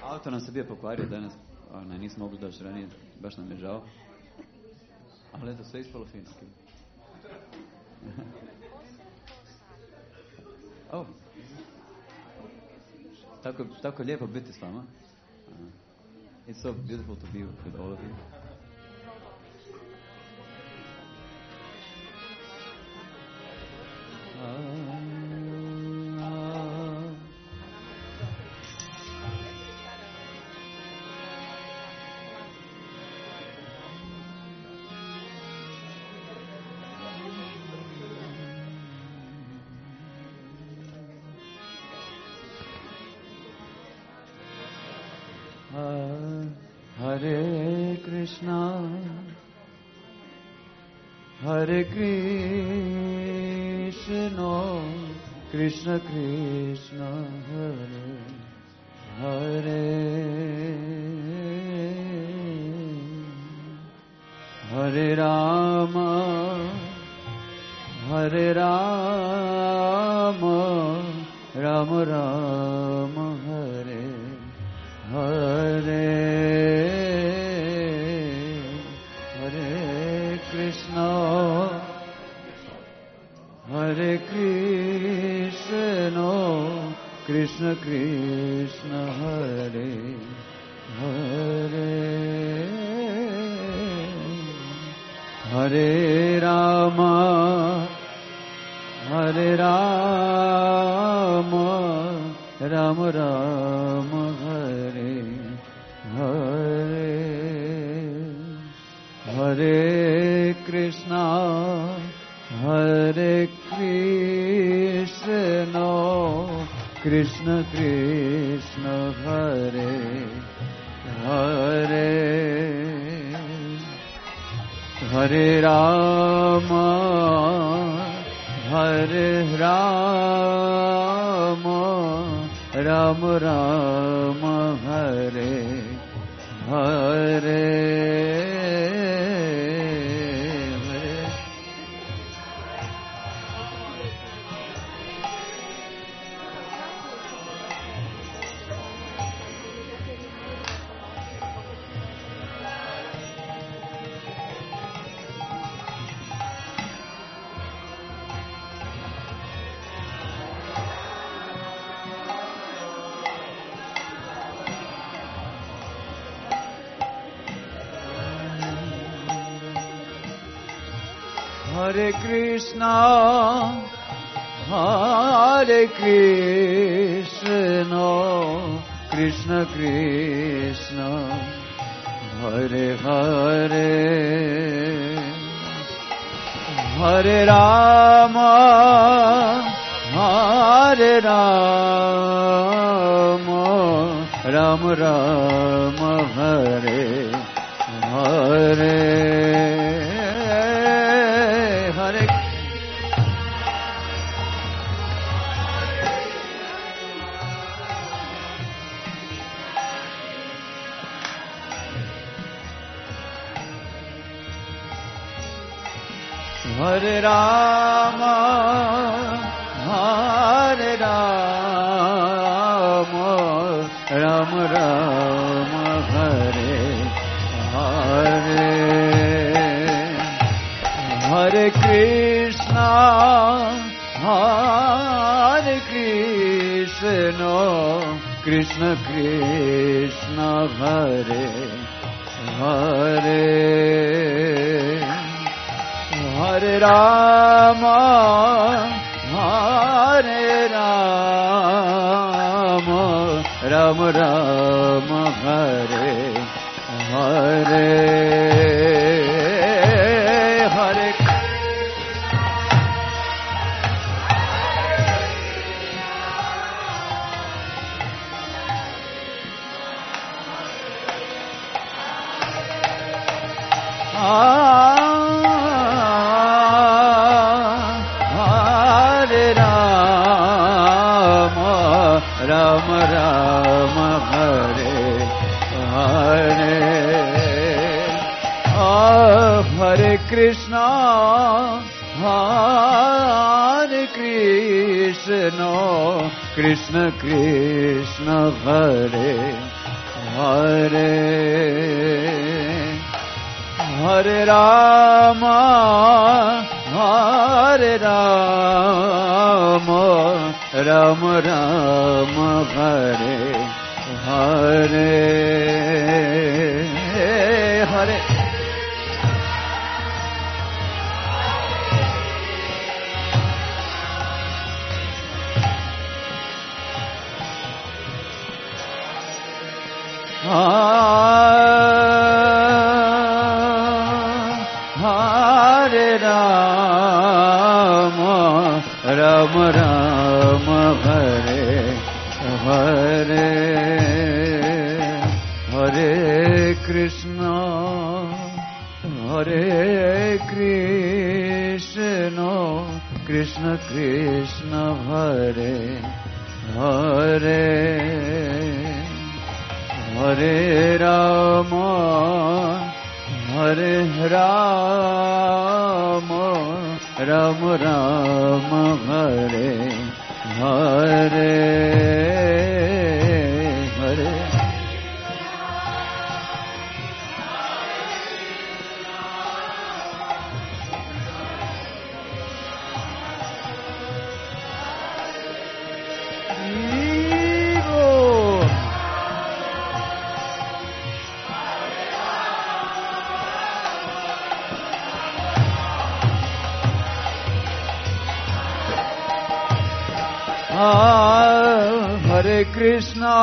Auto nam se bio pokvario danas, nismo mogli doći ranije, baš nam je žao. Ali eto, sve ispalo fino. Oh. Tako lijepo biti s vama. It's so beautiful to be with all of you. Hare Krishna, Hare Krishna, Krishna Krishna, Hare Hare, Hare Rama, Hare Rama, Rama Rama, Hare Hare. Hare Krishna, Krishna Krishna, Hare Hare, Hare Rama, Hare Rama, Rama Rama, Hare Hare, Hare Krishna, Hare Krishna, Krishna Krishna, Hare Hare, Hare Rama, Hare Rama, Rama Rama, Hare Hare. Hare Krishna, Hare Krishna, Krishna Krishna, Hare Hare, Hare Rama, Hare Rama, Rama Rama, Hare Hare. Hare Rama, Hare Rama, Rama Rama, Hare Hare, Hare Krishna, Hare Krishna, Krishna Krishna, Hare Hare, Hare Rama, Hare Rama, Rama Rama, Hare Hare, Hare Rama Rama, Hare Hare, Hare Krishna, Hare Krishna, Krishna Krishna, Hare Hare Hare Rama Hare Rama Rama Rama Hare Hare Hare Hare Rama Rama Rama Hare Hare Hare Krishna Hare Krishna Krishna Krishna Hare Hare Hare Rama Hare Rama Rama Rama Hare Hare Hare Hare Krishna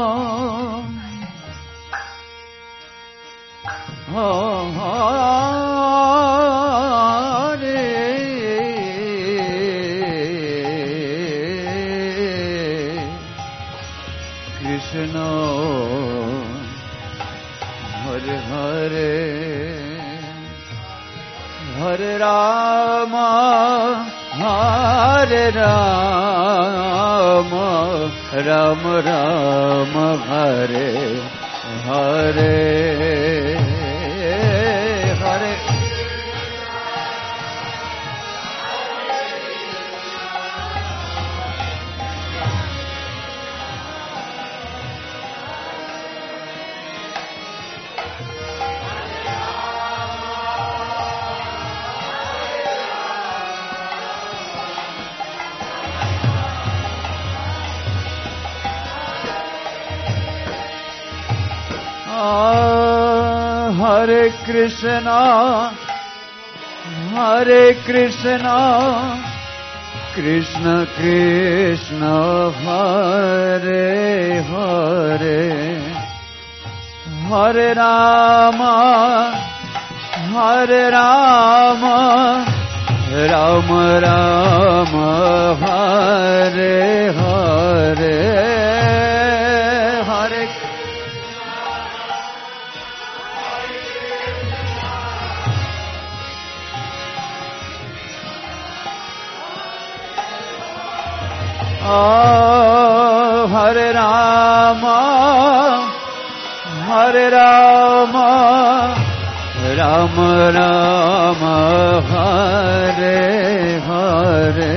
Hare Krishna Hare Hare Hare Rama Hare Rama Rama Rama Hare Hare Hare Hare Krishna Krishna Krishna Hare Hare Hare Rama Rama Rama Hare Hare Hare Hare Rama Rama Rama Hare Hare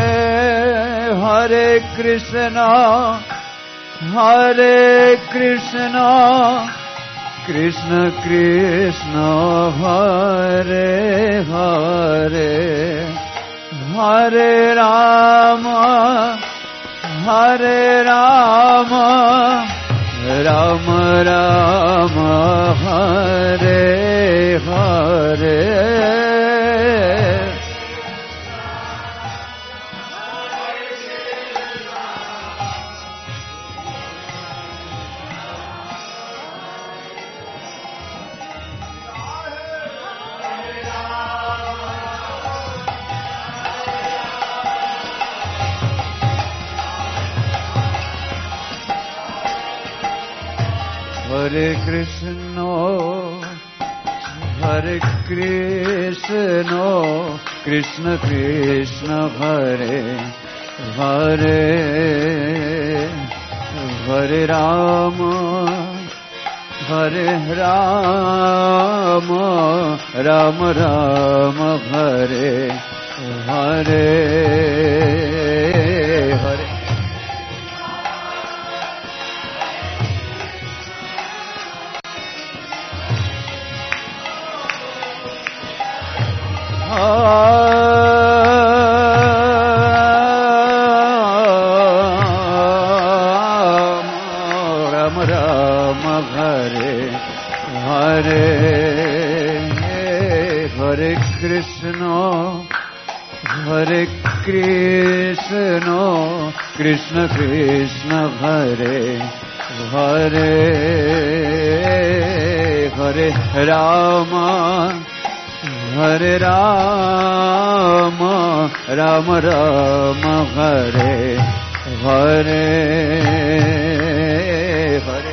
Hare Krishna Krishna Krishna Hare Hare Hare Rama Rama Rama Hare Hare Hare Krishna Krishna Krishna Hare Hare Hare Rama Rama Rama Hare Hare Hare Ram Ram Hare Hare Hare Krishna Hare Krishna Krishna Krishna Hare Hare Hare Rama Hare Rama Rama Rama Hare Hare Hare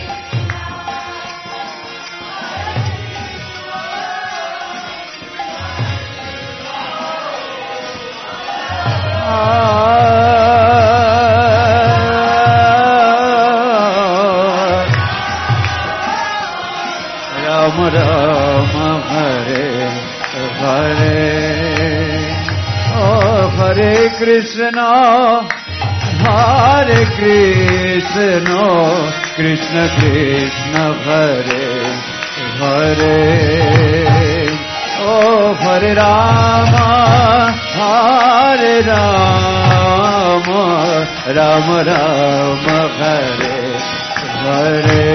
Ram Ram Hare Hare Oh Hare Krishna Hare Krishna Krishna Krishna Hare Hare Oh Hare Rama Hare Rama Rama Rama Hare Hare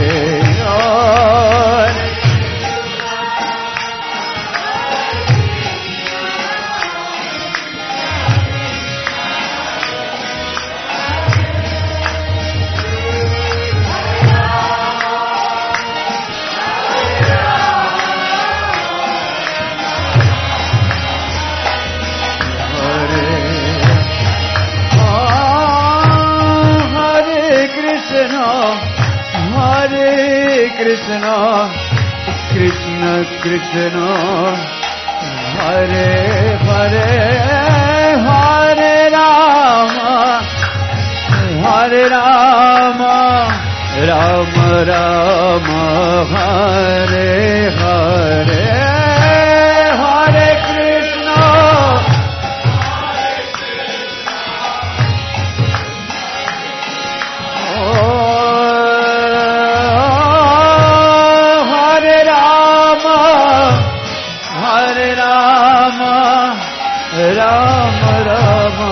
Krishna Krishna Krishna Hare Hare Hare Rama Hare Rama Rama Rama Hare Hare Hare Krishna Rama Rama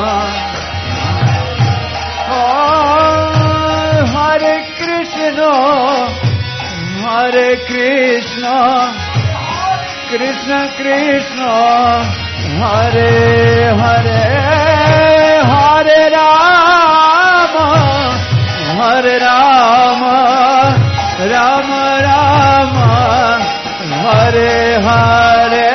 Hare Krishna Hare Krishna Krishna Krishna Hare Hare Hare Rama Hare Rama Rama Rama Hare Hare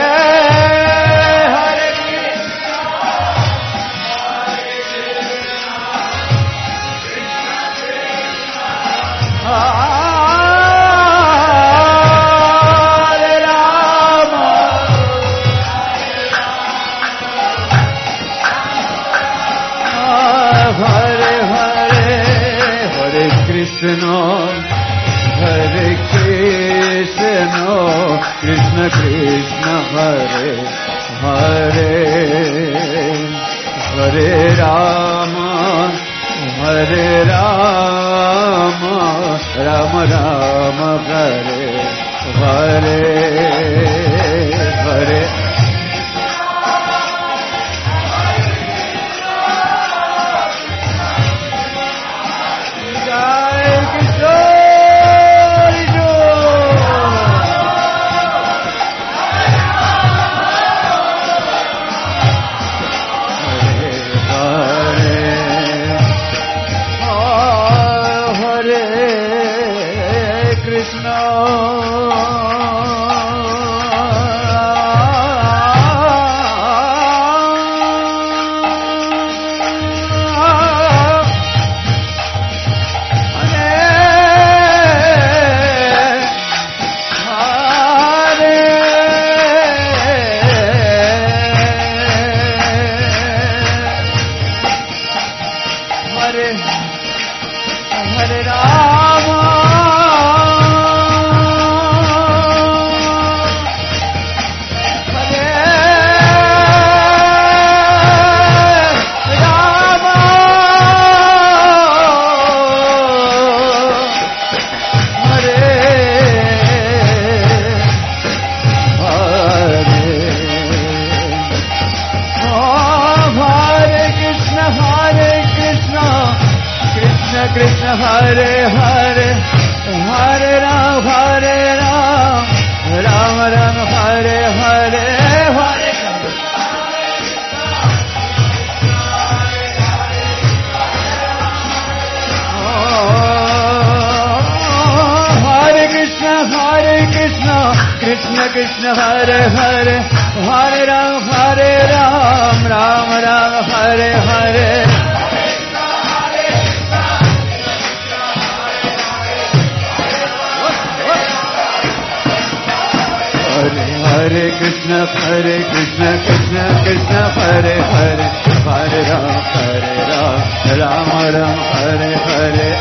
Krishna Hare Krishna Krishna Krishna Hare Hare Hare Rama Hare Rama Rama Rama Hare Hare Hare Hare Rama Hare Hare Hare Ram Ram Ram Hare Hare Hare Krishna Krishna Krishna Hare Hare Hare Ram Ram Ram Hare Hare Hare Krishna Krishna Krishna Hare Hare Hare Ram Ram Ram Hare Hare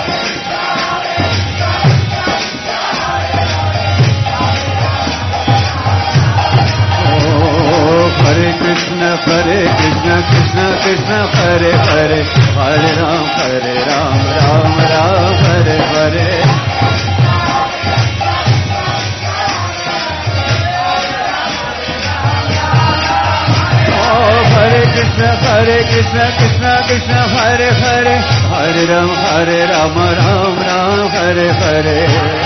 Hare Krishna Krishna Krishna Hare Hare Hare Ram Ram Ram Hare Hare Hare Krishna Krishna Hare Hare Hare Ram Ram Ram Hare Hare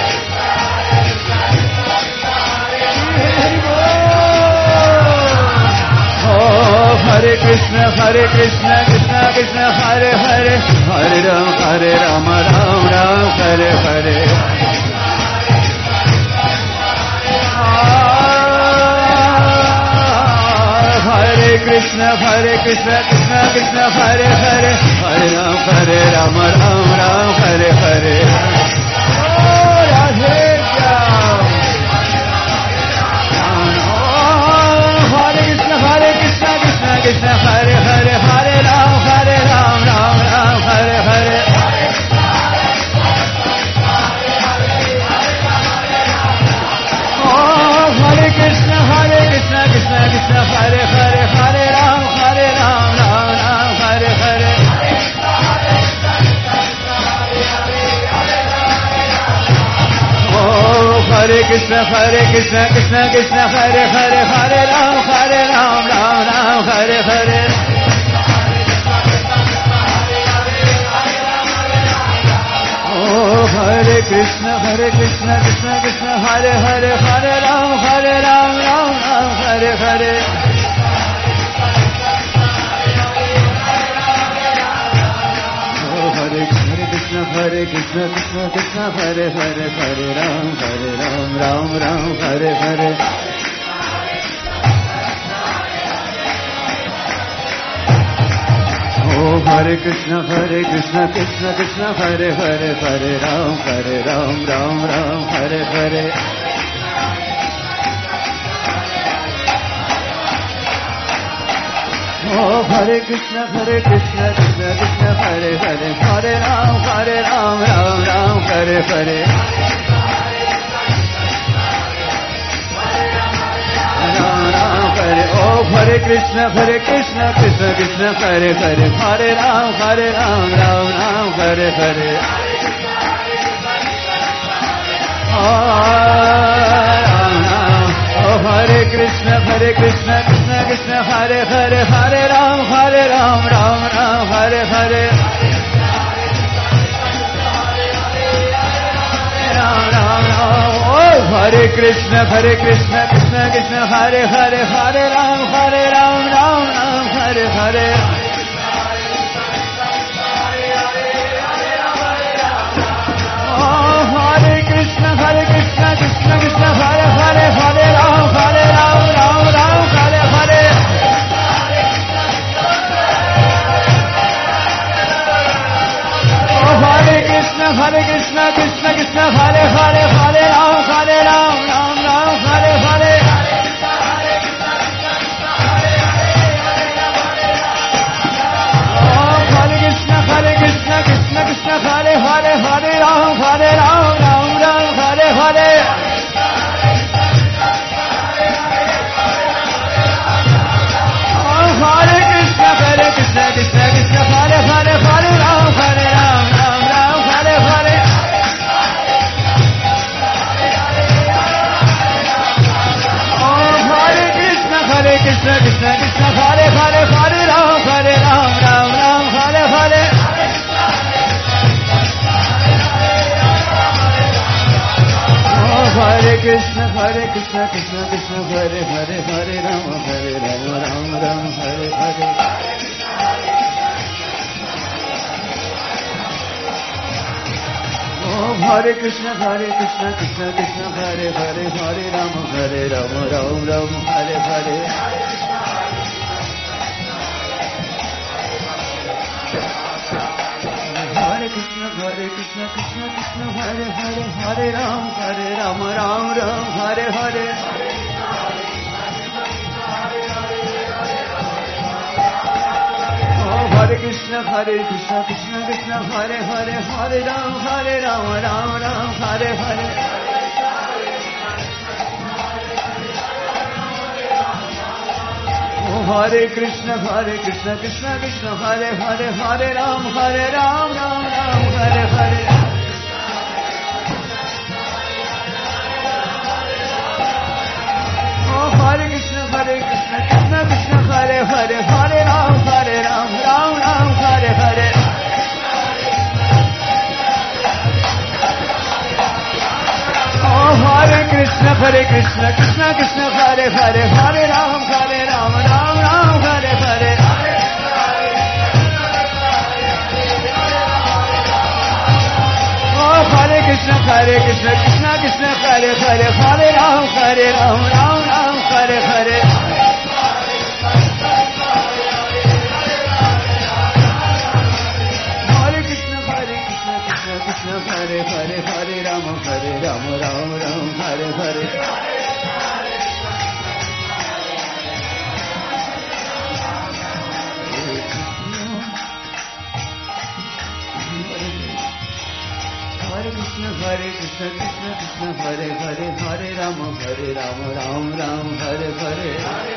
Hare Krishna Krishna Krishna Hare Hare Hare Ram Ram Ram Hare Hare Hare Krishna Krishna Krishna Hare Hare Hare Ram Ram Ram Hare Hare Radhe Shyam Hare Krishna Krishna Hare Hare Hare Ram Ram Ram Hare Hare Hare Krishna Krishna Krishna Hare Hare Hare Ram Ram Ram Hare Hare Hare Krishna Krishna Hare Hare Hare Ram Ram Hare Hare Hare Krishna Krishna Hare Hare Hare Ram Ram Hare Hare Hare Krishna Hare Hare Hare Ram Ram Hare Hare Hare Krishna Krishna Hare Hare Hare Ram Ram Hare Hare Hare Krishna Krishna Hare Hare Hare Ram Ram Hare Hare Hare Krishna Krishna Hare Hare Hare Ram Ram Hare Hare Hare Krishna Krishna Hare Hare Hare Ram Ram Hare Hare Hare Krishna Krishna Hare Hare Hare Ram Ram Hare Hare Hare Krishna Krishna Hare Hare Hare Ram Ram Hare Hare Hare Krishna Krishna Hare Hare Hare Ram Ram Hare Hare Hare Krishna Krishna Hare Hare Hare Ram Ram Hare Hare Hare Krishna Krishna Hare Hare Hare Ram Ram Hare Hare Hare Krishna Krishna Hare Hare Hare Ram Ram Hare Hare Krishna Krishna Krishna Hare Hare Hare Rama Rama Rama Hare Hare Om Hare Krishna Krishna Krishna Hare Hare Hare Rama Rama Rama Hare Hare Hare Krishna Krishna Krishna Hare Hare Hare Rama Rama Rama Hare Hare Oh Hare Krishna Krishna Krishna Hare Hare Hare Rama Rama Rama Hare Hare Hare Krishna Krishna Krishna Hare Hare Hare Rama Rama Hare Hare Oh Hare Krishna Krishna Krishna Hare Hare Hare Rama Rama Hare Hare Oh Hare Krishna Krishna Krishna Hare Hare Hare Rama Rama Hare Hare Oh Hare Krishna Krishna Krishna Hare Hare Hare Rama Rama Hare Hare Hare Krishna Krishna Hare Hare Hare Rama Rama Hare Hare Hare Krishna Krishna Krishna Hare Hare Hare Rama Rama Hare Hare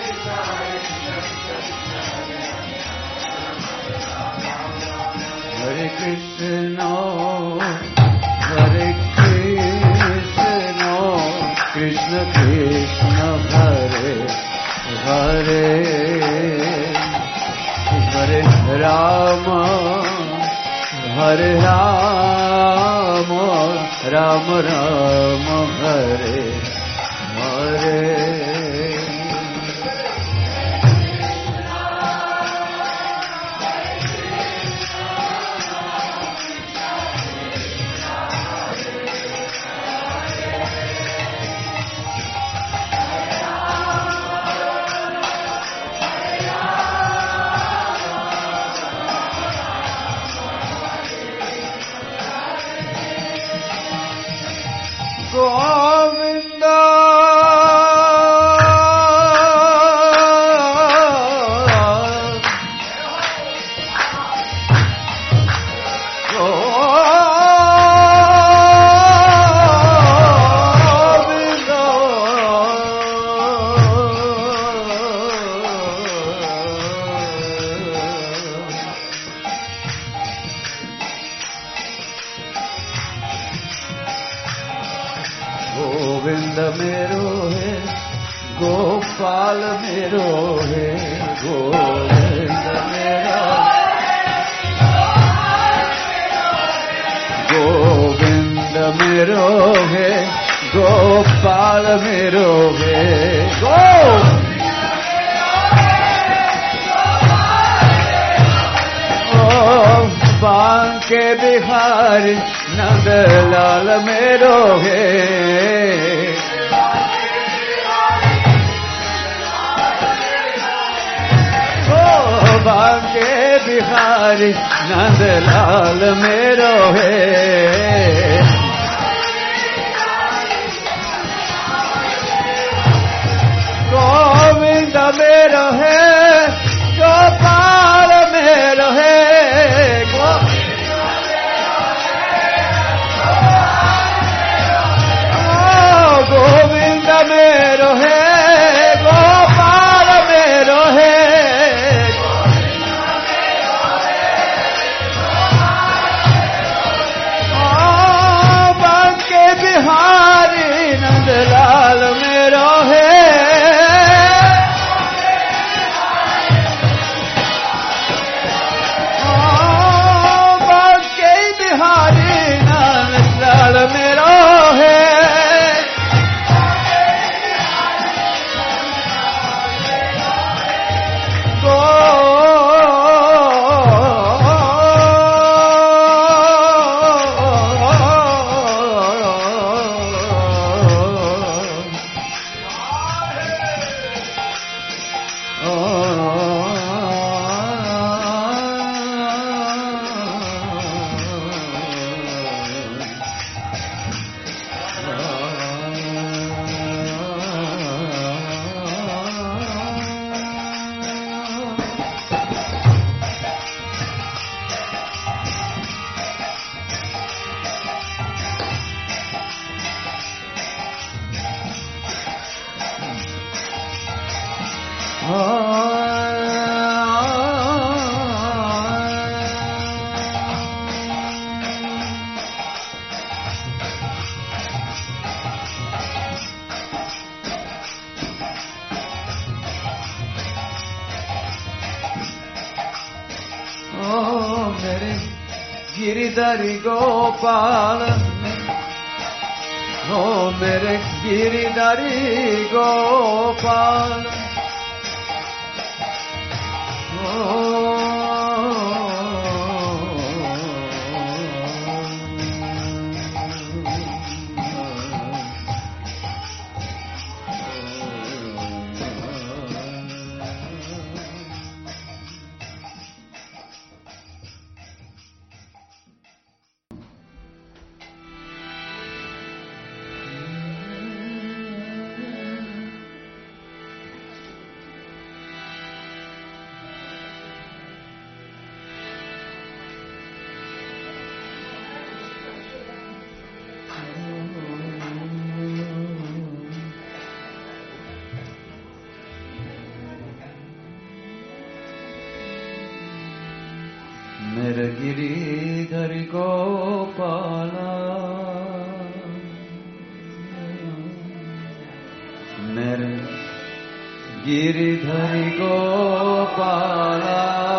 Hare Krishna Krishna Krishna Hare Hare Hare Rama Hare Rama Rama Rama Hare Hare Govinda Govind मेरो है गोपाल मेरो है गोविंद मेरा गोविंद मेरो है गोपाल मेरो है बांके बिहारी नंदलाल मेरो है बांके बिहारी नंदलाल मेरो है गोविंद मेरो है गोपाल मेरो है गोविंद मेरो है गोपाल मेरो है मेरे गिरिधरी गोपाल, ओ मेरे गिरिधरी गोपाल, मेरे गिरिधरी गोपाला, मेरे गिरिधरी Gopala.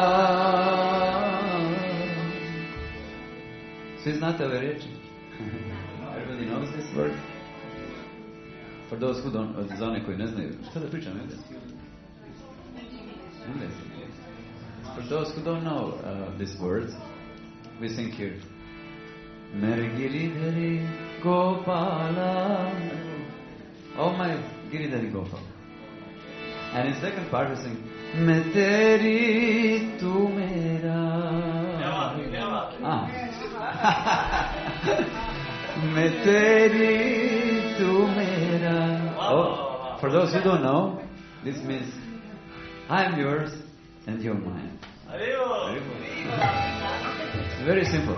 This is not a variation. Everybody knows this word. For those who don't, za one koji ne znaju, šta da pričam engleski? Engleski. For those who don't know these words, we sing here. Mere Giridhari Gopala. Oh my Giridhari Gopala. And in second part we sing. मैं तेरी तू मेरा. मैं तेरी तू मेरा. Oh, for those who don't know, this means I'm yours and you're mine. It's very simple.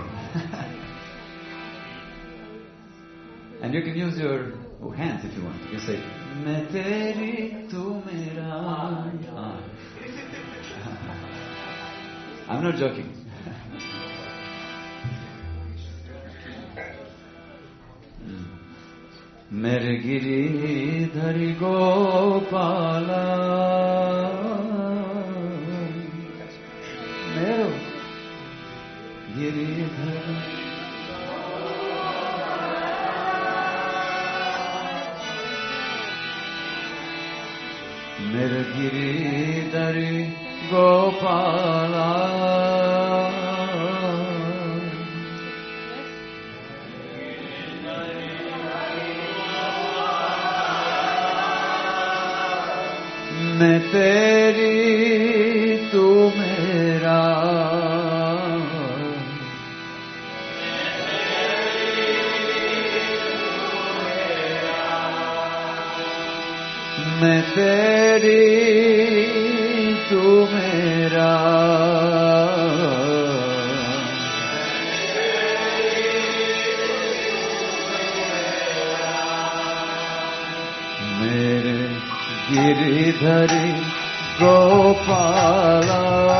And you can use your hands if you want. You say, मैं तेरी तू मेरा. I'm not joking. मेरे गिरिधरी गोपाला, मेरो गिरिधर. मेरे गिरिधरी गोपाला, मैं तेरी तू मेरा. मैं तेरी तू मेरा. मेरे गिरिधरी गोपाला.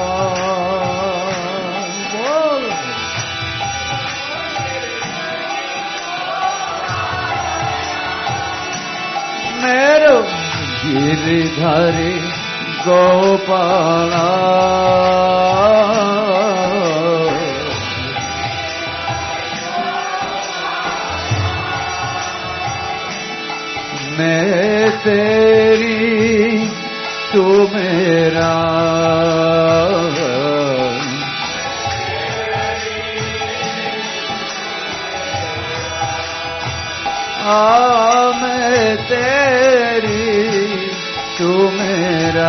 मेरो गिरिधरी गोपाला. मैं तेरी तू मेरा. मैं तेरी तू मेरा.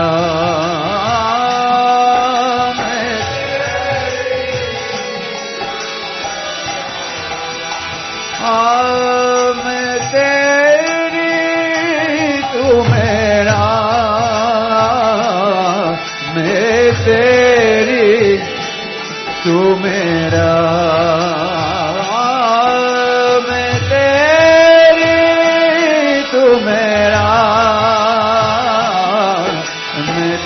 मैं तेरी तू मेरा. मैं तेरी तू मेरा. मैं तेरी तू मेरा. मैं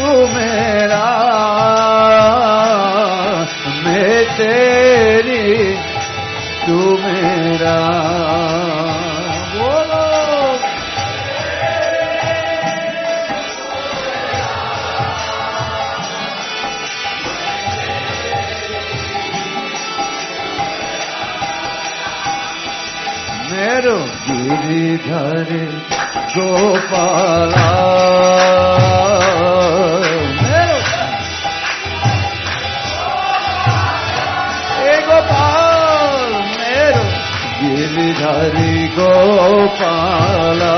मेरा, मैं तेरी तू मेरा। बोलो मेरो गिरिधर गोपाला, मेरो ए गोपाल, मेरो गिरिधरी गोपाला।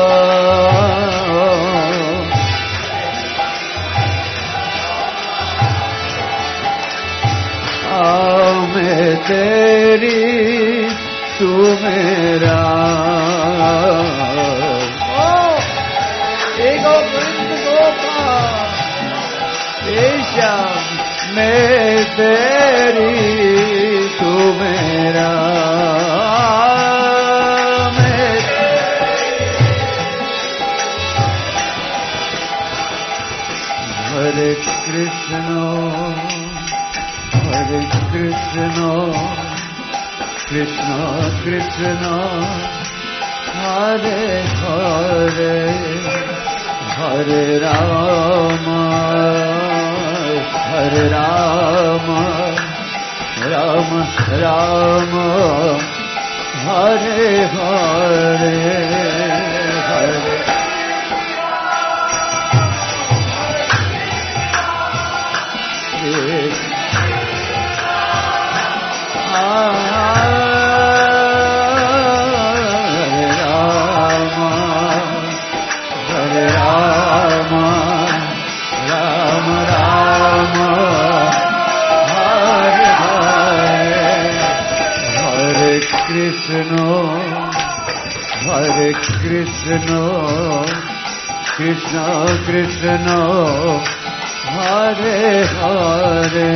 मैं तेरी तू मेरा। गोविंद गोपाल श्याम, मैं तेरी तू मेरा। हरे कृष्ण हरे कृष्ण कृष्ण कृष्ण हरे हरे, हरे राम हरे राम, राम राम हरे हरे, हरे Hare Krishna, Krishna Krishna, Hare Hare,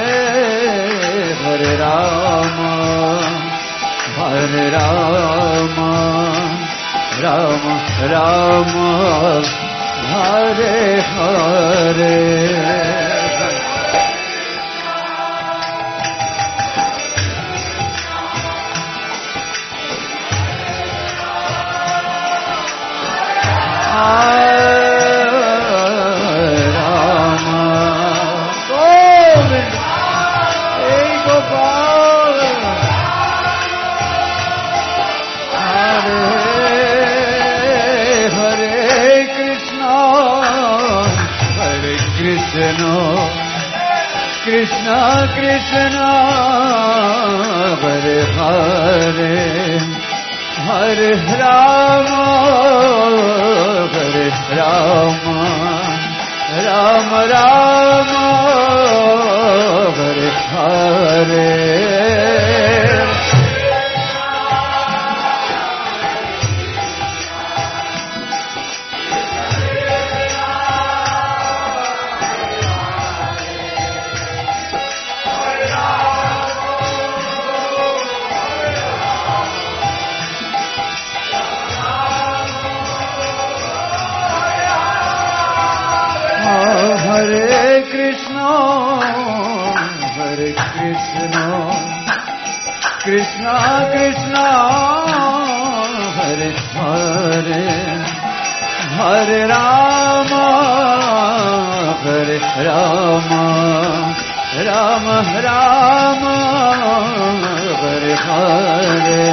Hare Rama, Hare Rama, Rama Rama, Hare Hare. Krishna Krishna Hare Hare, Hare Rama Hare Rama, Rama Rama Hare Hare. Hare Krishna, Hare Krishna, Krishna Krishna, Hare Hare, Hare Rama, Hare Rama, Rama Rama, Hare Hare.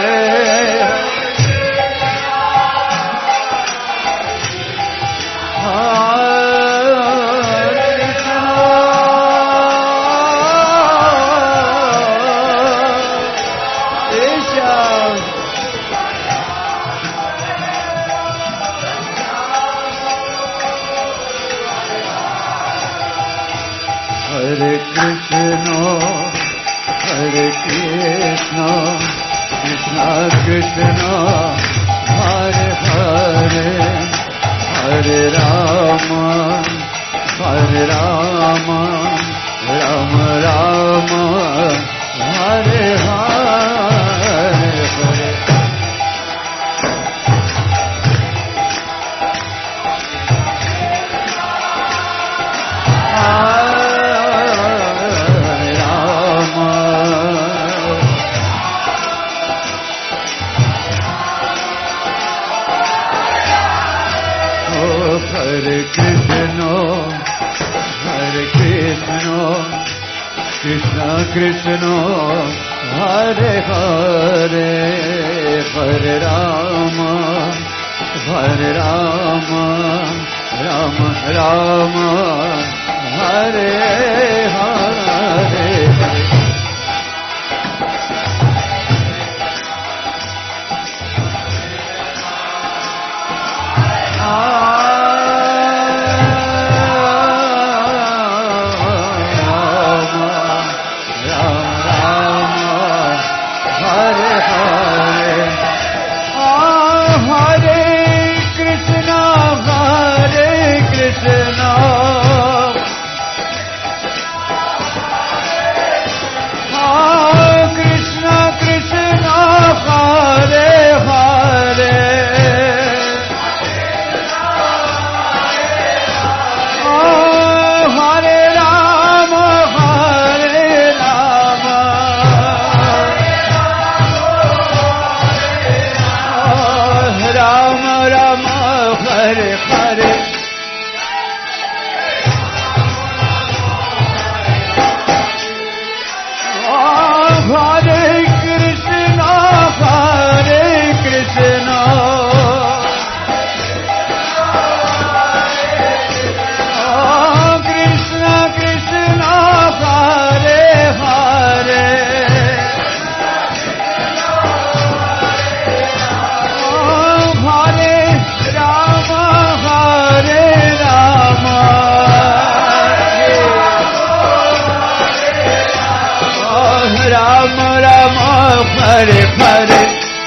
Hare Krishna, Hare Krishna, Krishna Krishna, Hare Hare, Hare Rama, Hare Rama, Rama Rama, Hare Hare, Hare. Krishna Krishna Hare Hare Hare Rama Hare Rama Rama Rama Hare Hare Hare Hare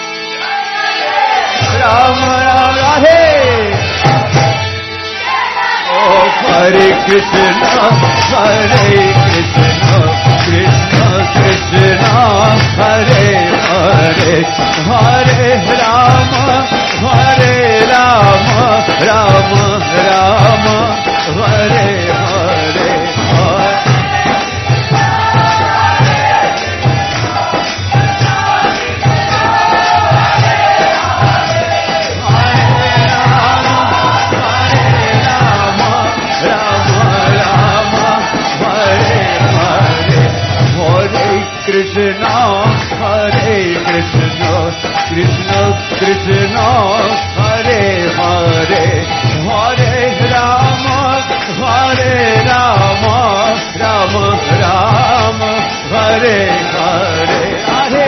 Rama Rama Hare Oh Hare Krishna Krishna Krishna Hare Hare Hare Rama Rama Rama Hare Hare Krishna Hare Krishna Krishna Krishna Hare Hare Hare Rama Rama Rama Hare Hare Hare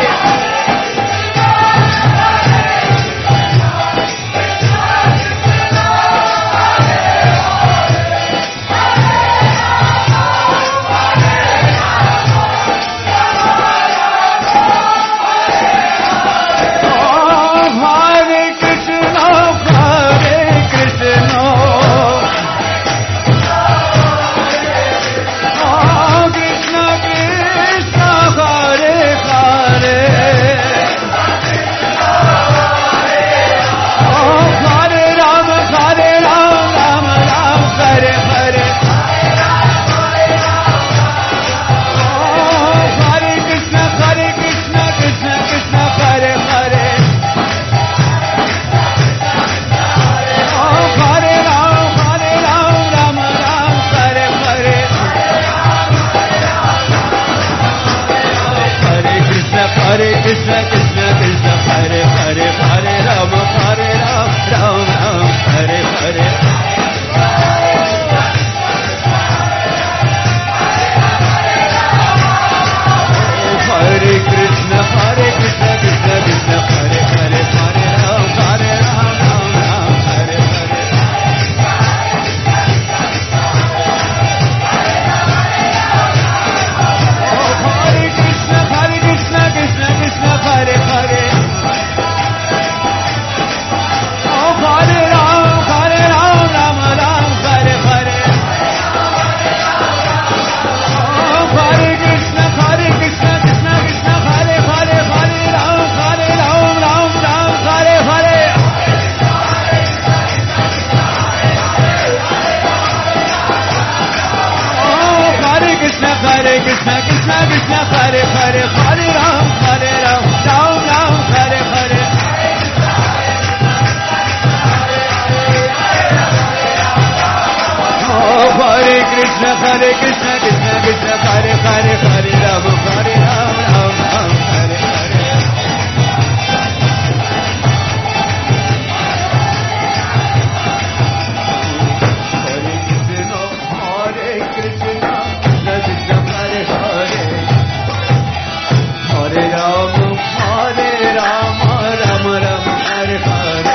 Hare Krishna, Krishna Krishna, Hare Hare, Hare Ram, Hare Ram, Ram Ram, Hare Hare. Hare Krishna, Krishna Krishna, Hare Hare, Hare Ram, Ram Ram, Hare Hare.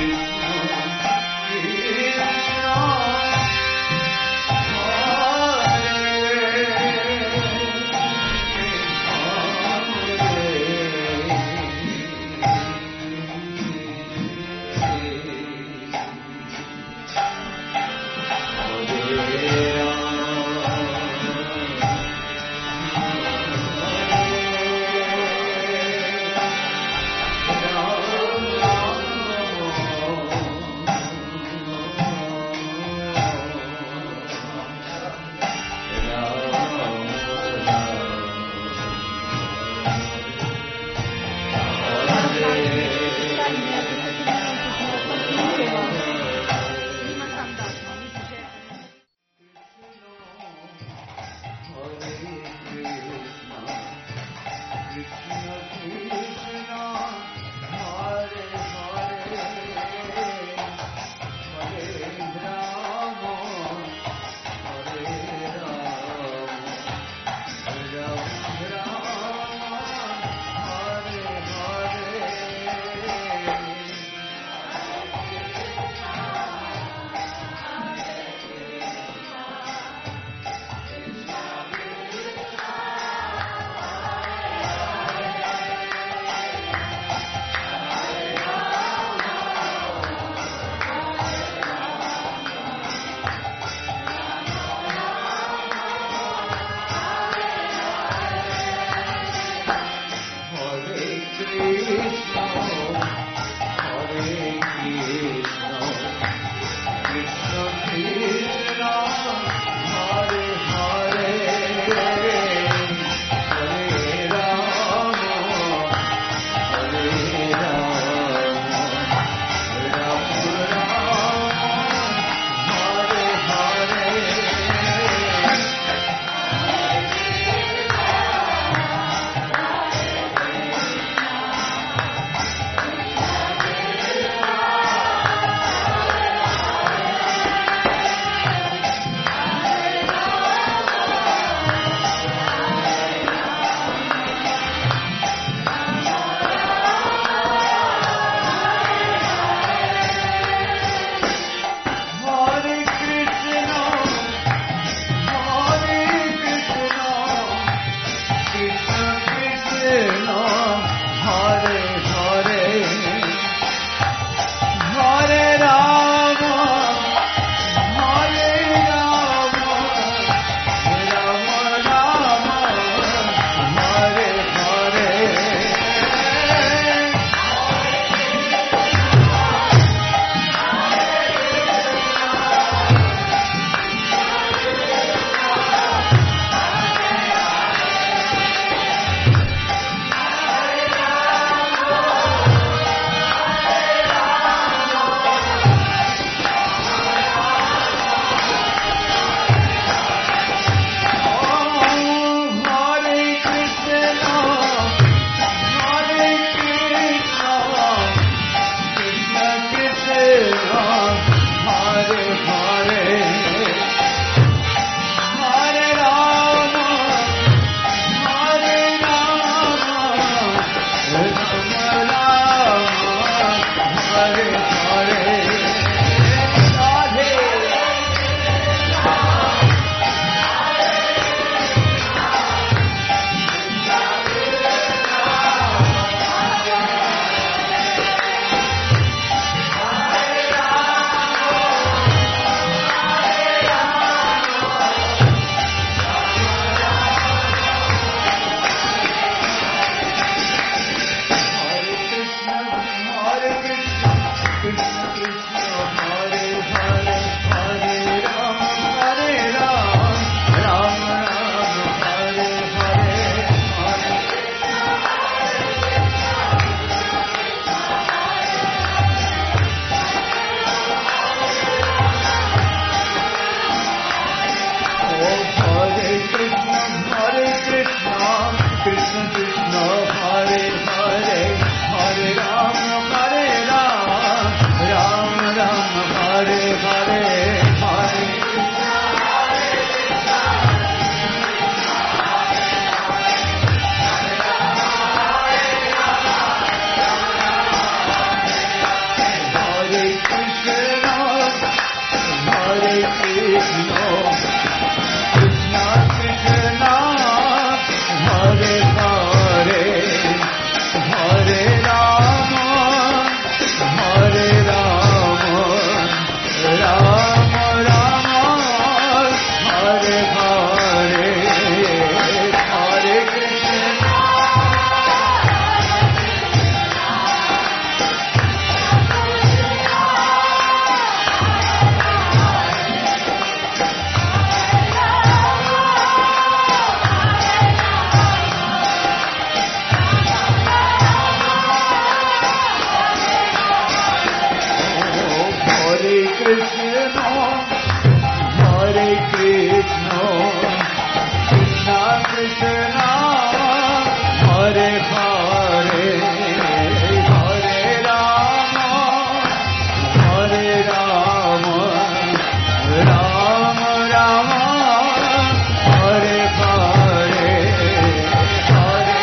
Ram Krishna, Hare Krishna, Krishna Krishna, Hare Hare, Hare Rama, Hare Rama, Rama Rama, Hare Hare, Hare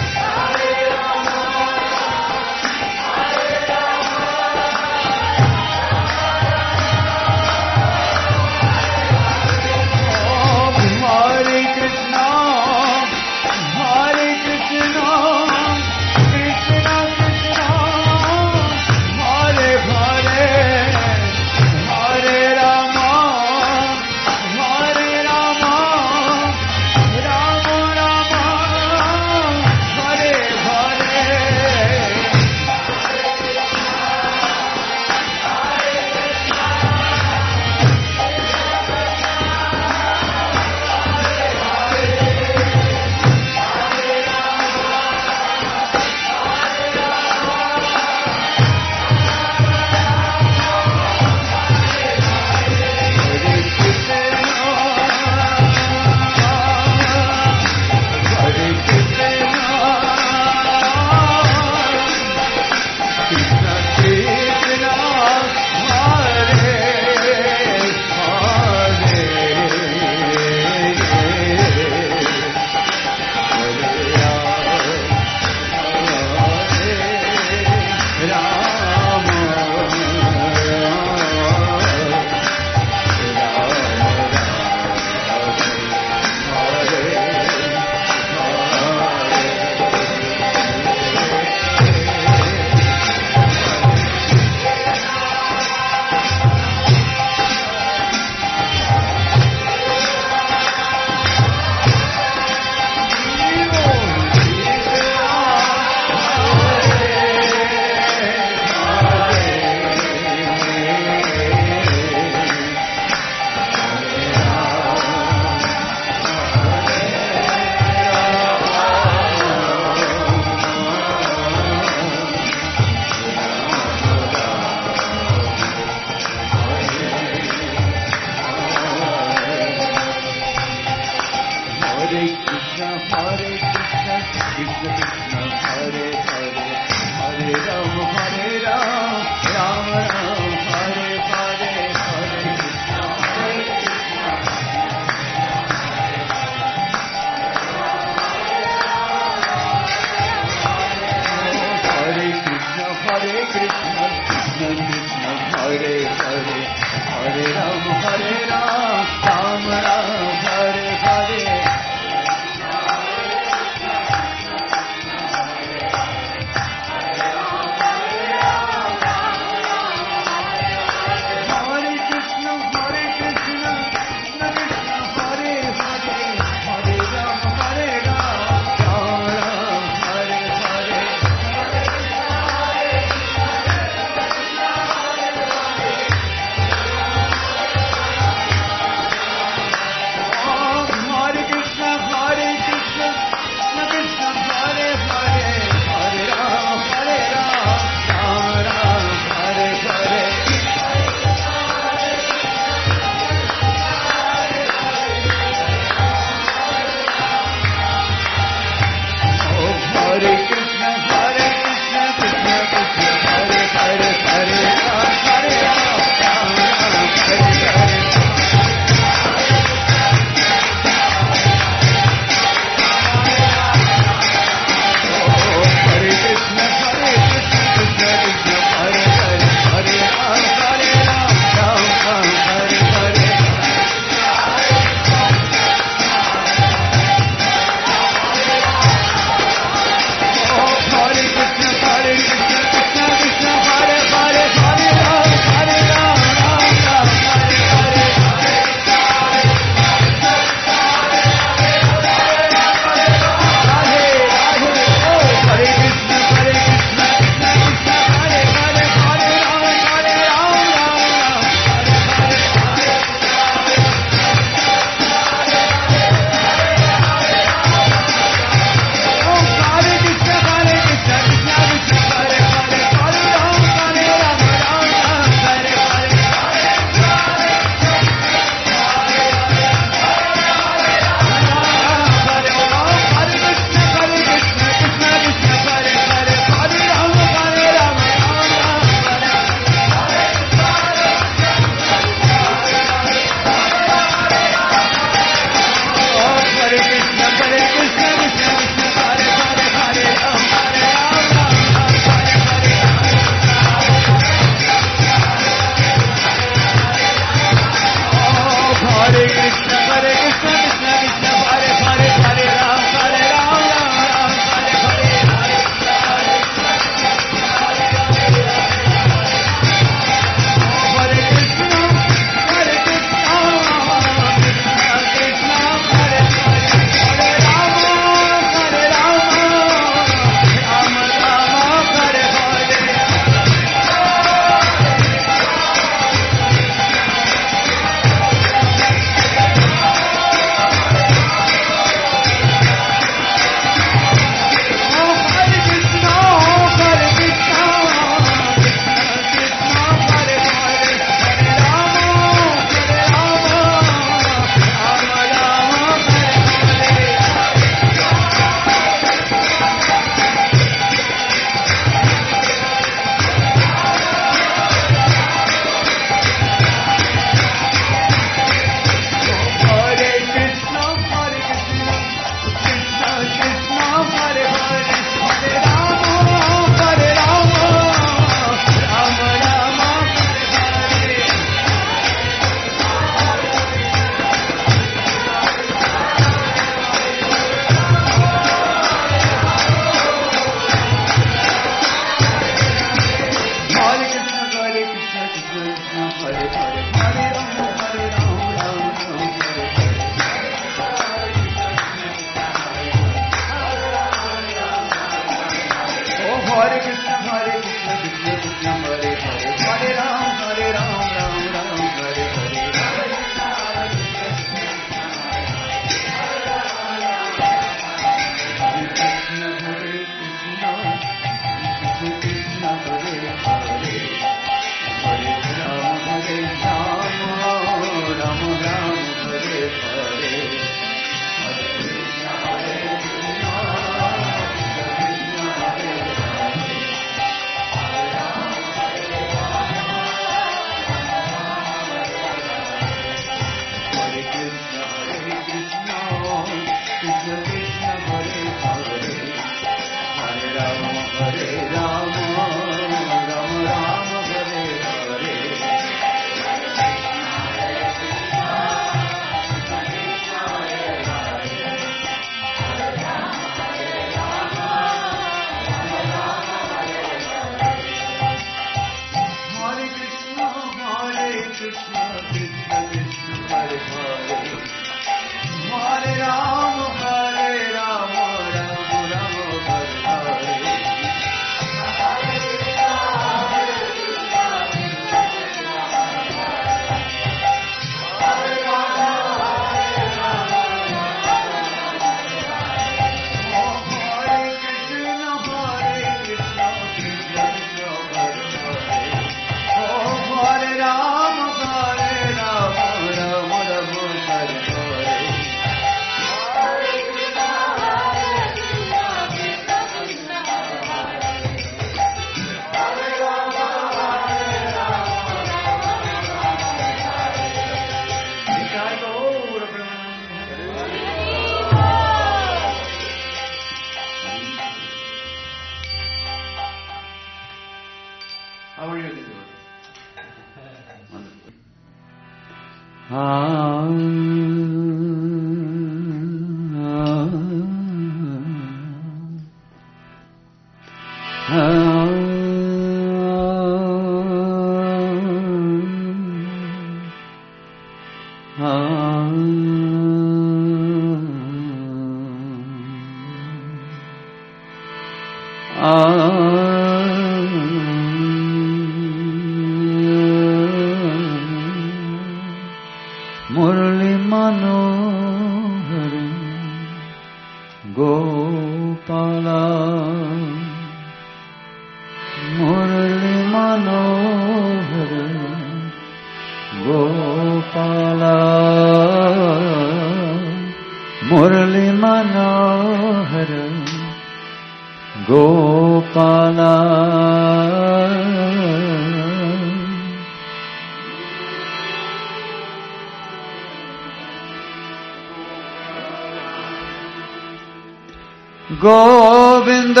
Govind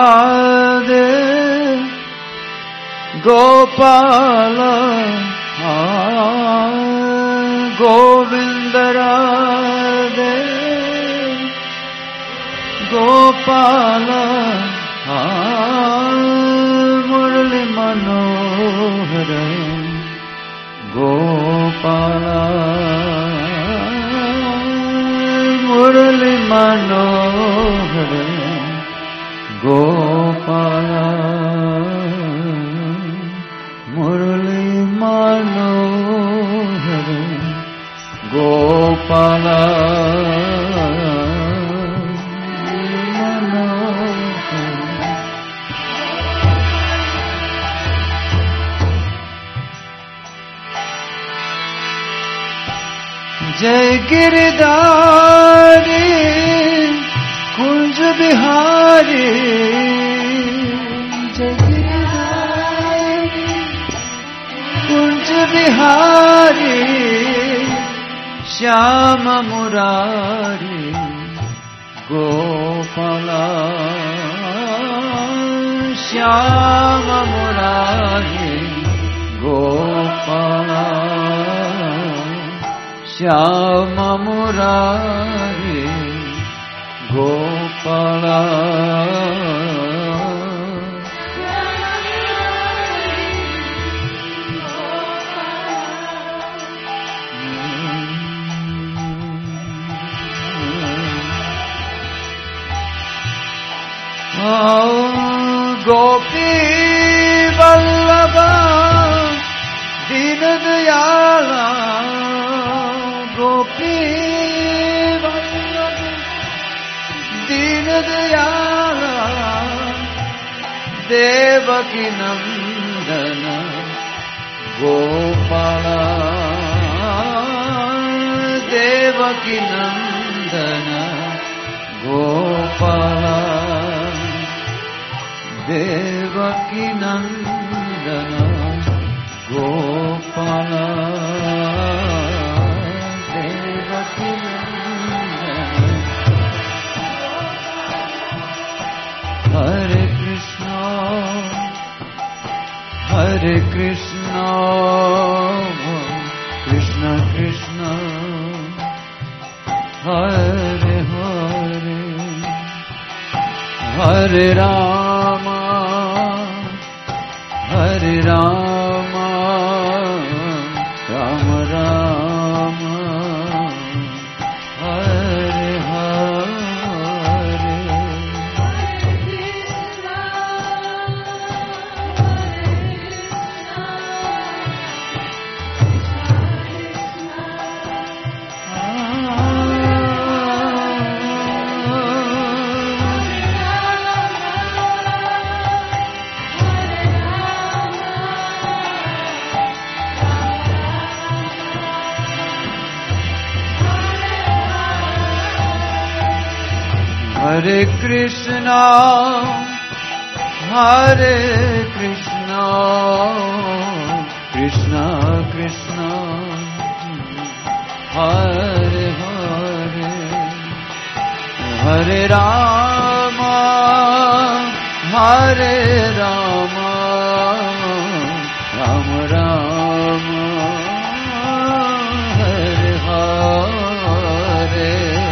Radhe Gopala Govind Radhe Gopal Murli Manohar Gopal Murli Manohar Gopal Murli Manohar Gopal जय गिरधारी कुंज बिहारी जय गिरधारी कुंज बिहारी श्याम मुरारी गोपाल श्याम मुरारी गोपाल श्याम मुरारी गोपाल गोपी वल्लभ दीन दयाला गोपी वल्लभ दीन दयाला देवकी नंदन गोपाल देवकी नंदन गोपाल देवकी नंदन गोपाल देवकी नंदन हरे Krishna Krishna Krishna Hare Hare Hare Ram Ram Ram Hare Hare Hare Krishna Krishna Krishna Hare Hare Hare Ram Ram Ram Hare Hare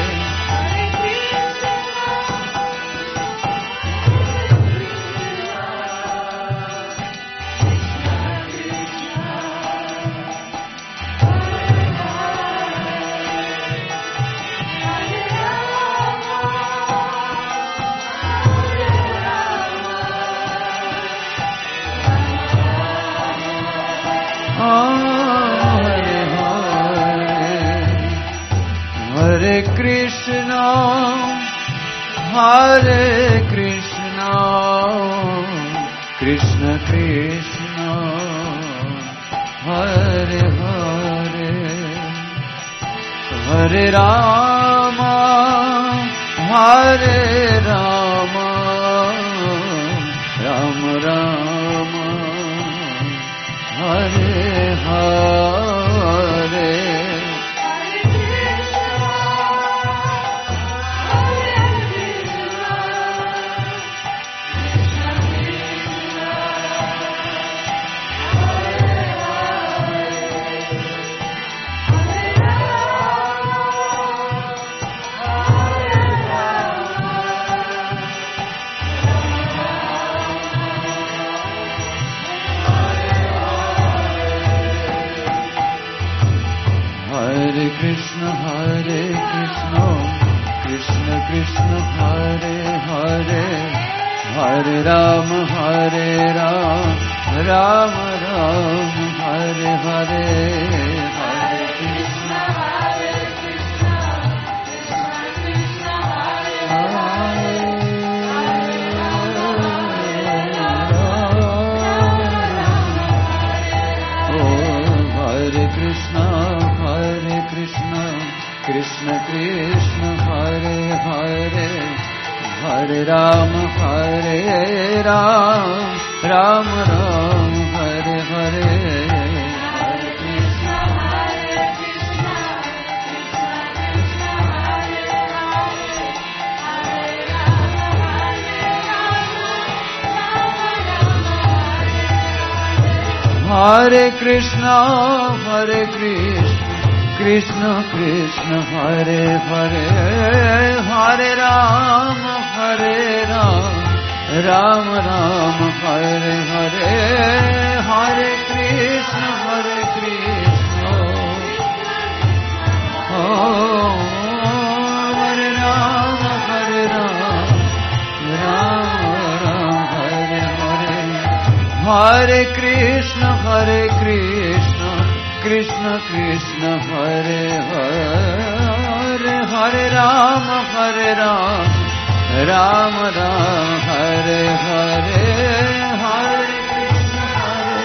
Hare Krishna Krishna Krishna Hare Hare Hare Ram Ram Ram Hare Hare Krishna, Krishna Krishna Hare Hare, Hare Rama Hare Rama, Rama Rama Hare Hare, Hare Krishna Hare Krishna, Krishna Krishna Hare Hare Krishna, Hare Krishna, Krishna Krishna Hare Hare, Hare Rama Hare Rama, Rama Rama Hare Hare, Hare Krishna Hare Krishna, Krishna Krishna Hare Hare, Hare Krishna Hare Krishna, Krishna Krishna Hare Hare, Hare Rama Hare Rama, Rama Rama Hare Hare, Hare Krishna Hare Krishna, Hare Rama Hare Rama, Rama Rama Hare Hare, Hare Krishna Hare Krishna, Krishna Krishna Hare Hare, Hare Rama Hare Rama, Rama Rama Hare Hare, Hare Krishna Hare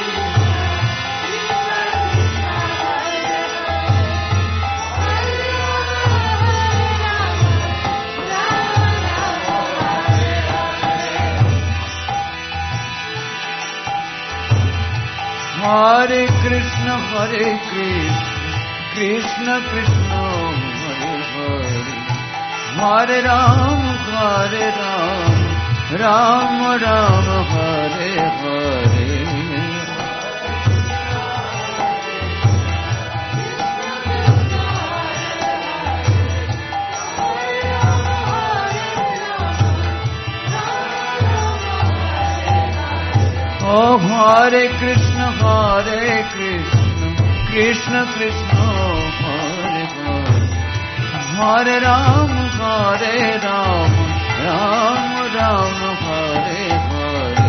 Hare Krishna Hare Krishna, Krishna Krishna Hare Hare, Hare Rama Hare Rama, Rama Rama Hare Hare, Oh Hare Krishna Hare Krishna, Krishna Krishna Hare Hare, Hare Rama Hare Rama, Rama Rama Hare Hare,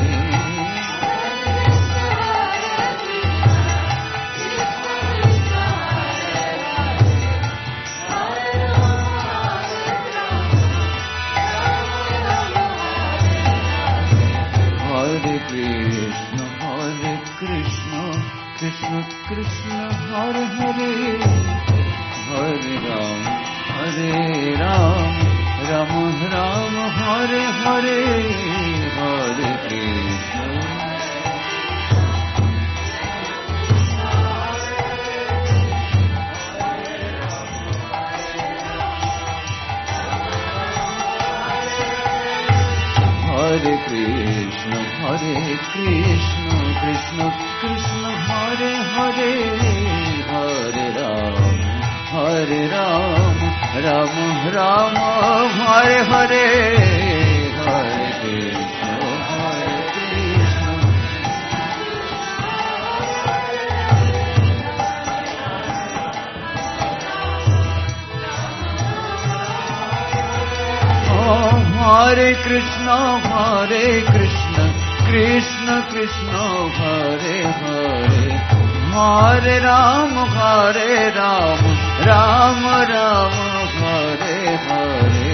Hare Krishna Hare Krishna, Krishna Krishna Hare Hare, Hare Rama Hare Rama, Rama Rama Hare Hare, Hare Krishna Hare Krishna Hare Krishna, Krishna Krishna Hare Hare, Hare Rama Hare Rama, Rama Rama Hare Hare, Hare Krishna Hare Krishna, Hare Krishna Hare Krishna, Krishna Krishna Hare Hare, Hare Rama Hare Rama, Rama Rama Hare Hare,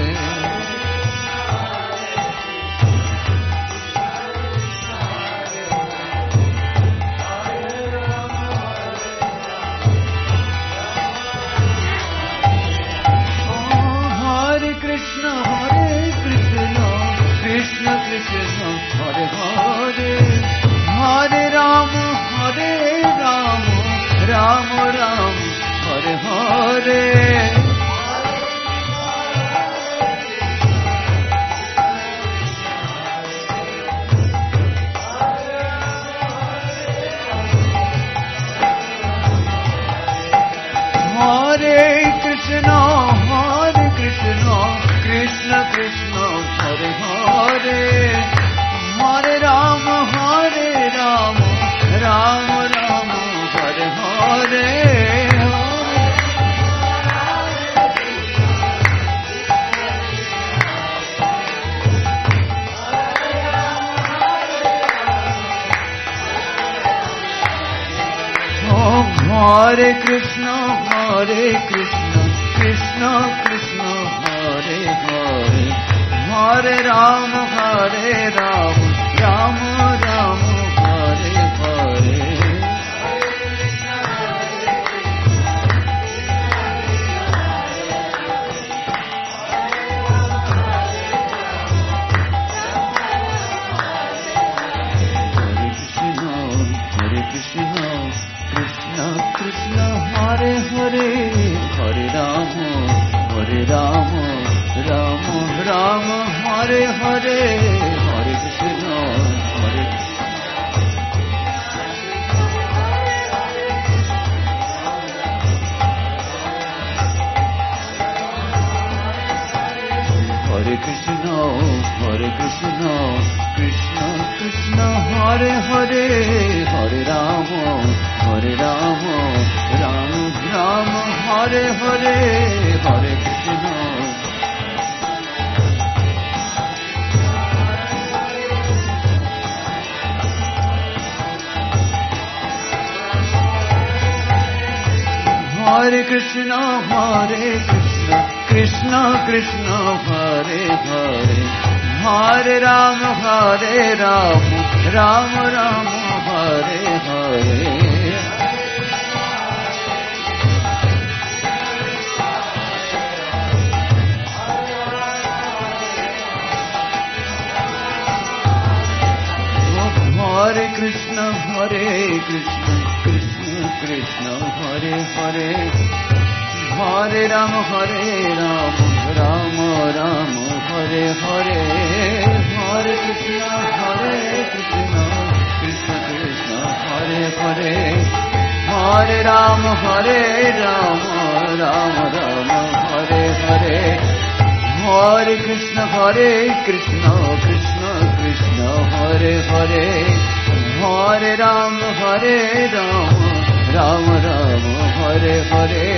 Hare Krishna Hare Krishna, Krishna Krishna Hare Hare, Hare Rama Hare Rama, Rama Rama Hare Hare, Hare Krishna, Krishna Krishna, Hare Hare, Hare Rama, Rama Rama, Hare Hare. Krishna Hare Hare, Hare Rama, Rama Rama, Hare Hare, Hare Krishna, Hare Krishna, Krishna Krishna, Hare Hare, Hare Rama, Rama Rama, Hare Hare, Hare Krishna. Hare Krishna, Krishna Krishna, Hare Hare, Hare Rama, Rama Rama, Hare Hare. Hare Krishna, Krishna Krishna, Hare Hare, Hare Rama, Rama Rama, Hare Hare. Hare Krishna, Krishna Krishna, Hare Hare, Hare Rama, Rama Rama, Hare Hare. Hare Krishna, Krishna Krishna, Hare Hare, Hare Rama, Rama Rama, Hare Hare.